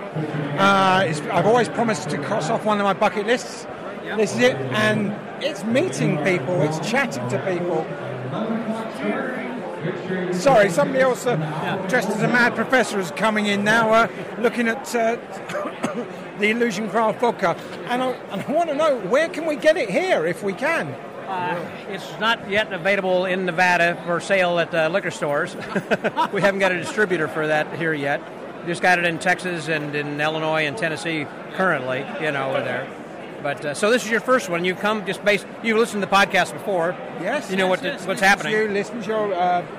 Uh, it's, I've always promised to cross off one of my bucket lists. Yep. This is it, and it's meeting people, it's chatting to people. Sorry, somebody else uh, yeah. dressed as a mad professor is coming in now, uh, looking at uh, the Illusion Craft vodka, and I, and I want to know, where can we get it here if we can?
Uh, it's not yet available in Nevada for sale at uh, liquor stores. We haven't got a distributor for that here yet. Just got it in Texas and in Illinois and Tennessee currently, you know, over there. But uh, so this is your first one. You come just based. You listened to the podcast before.
Yes.
You know
yes,
what the,
yes,
what's
listen
happening.
To you listen to your uh,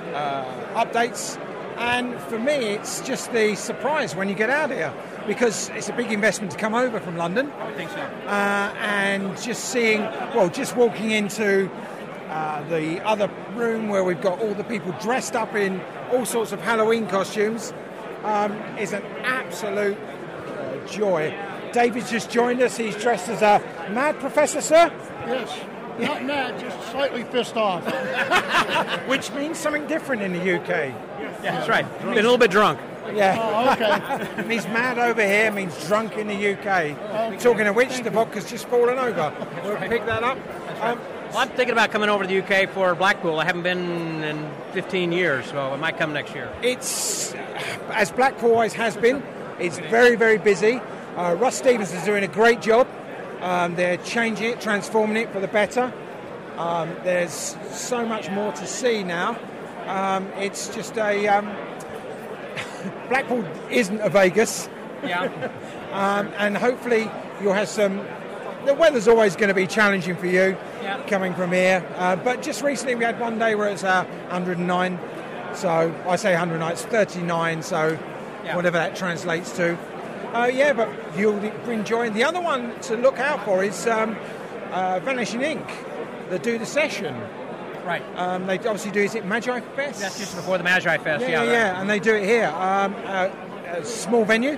uh, updates. And for me, it's just the surprise when you get out here, because it's a big investment to come over from London.
I think so.
Uh, and just seeing, well, just walking into uh, the other room where we've got all the people dressed up in all sorts of Halloween costumes um, is an absolute uh, joy. David's just joined us. He's dressed as a mad professor, sir.
Yes. Not mad, just slightly pissed off.
Which means something different in the U K.
Yeah, that's right. Been a little bit drunk.
Yeah.
Oh, okay.
Means mad over here, means drunk in the U K.
Okay.
Talking of which, the vodka's just fallen over. We'll
right.
pick that up. Um,
Well, I'm thinking about coming over to the U K for Blackpool. I haven't been in fifteen years, so I might come next year.
It's, as Blackpool always has been, it's very, very busy. Uh, Russ Stevens is doing a great job. Um, they're changing it, transforming it for the better. Um, there's so much more to see now. Um, it's just a... Um, Blackpool isn't a Vegas.
Yeah.
um, and hopefully you'll have some... The weather's always going to be challenging for you,
yeah.
coming from here. Uh, but just recently we had one day where it's uh, one hundred nine. So I say one hundred nine, it's thirty-nine, so
yeah.
whatever that translates to. Uh, yeah, but you'll be enjoying. The other one to look out for is um, uh, Vanishing Ink, that do the session.
Right.
Um, they obviously do, is it Magi Fest?
That's just before the Magi Fest,
Yeah,
yeah.
yeah,
right.
yeah, and they do it here. Um, uh, a small venue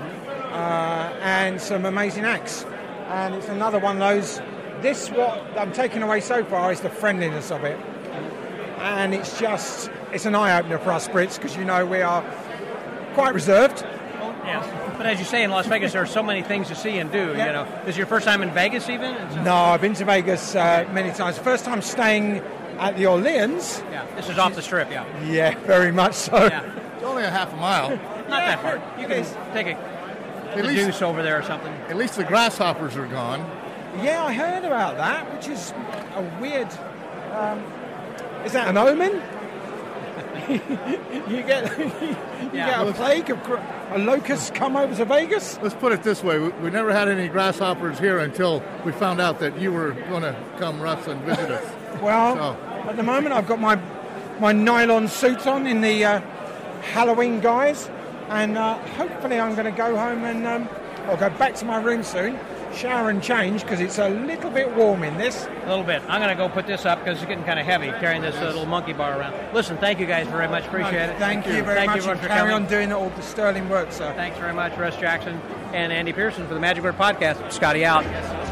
uh, and some amazing acts. And it's another one of those. This, what I'm taking away so far, is the friendliness of it. And it's just, it's an eye-opener for us Brits, because you know we are quite reserved.
Yes. But as you say, in Las Vegas, there are so many things to see and do,
Yeah.
you know. Is it your first time in Vegas even?
No, I've been to Vegas uh, many times. First time staying at the Orleans.
Yeah, this is off the strip, yeah.
Yeah, very much so.
Yeah.
It's only a half a mile.
Not that far. You can take a,
At
the
least-
deuce over there or something.
At least the grasshoppers are gone.
Yeah, I heard about that, which is a weird... Um, is that an omen? you get you
Yeah.
get a plague of gr- a locust come over to Vegas?
Let's put it this way. We, we never had any grasshoppers here until we found out that you were going to come, Russ, and visit us.
Well,
So-
at the moment I've got my my nylon suit on in the uh, Halloween guise, and uh, hopefully I'm going to go home and um, I'll go back to my room soon, shower and change, because it's a little bit warm in this.
A little bit. I'm going to go put this up because it's getting kind of heavy, carrying this uh, little monkey bar around. Listen, thank you guys very much. Appreciate it.
Thank you very
thank
much,
you
and
for
carry
coming.
on doing all the sterling work, sir.
Thanks very much, Russ Jackson and Andy Pearson for the Magic Word Podcast. Scotty out.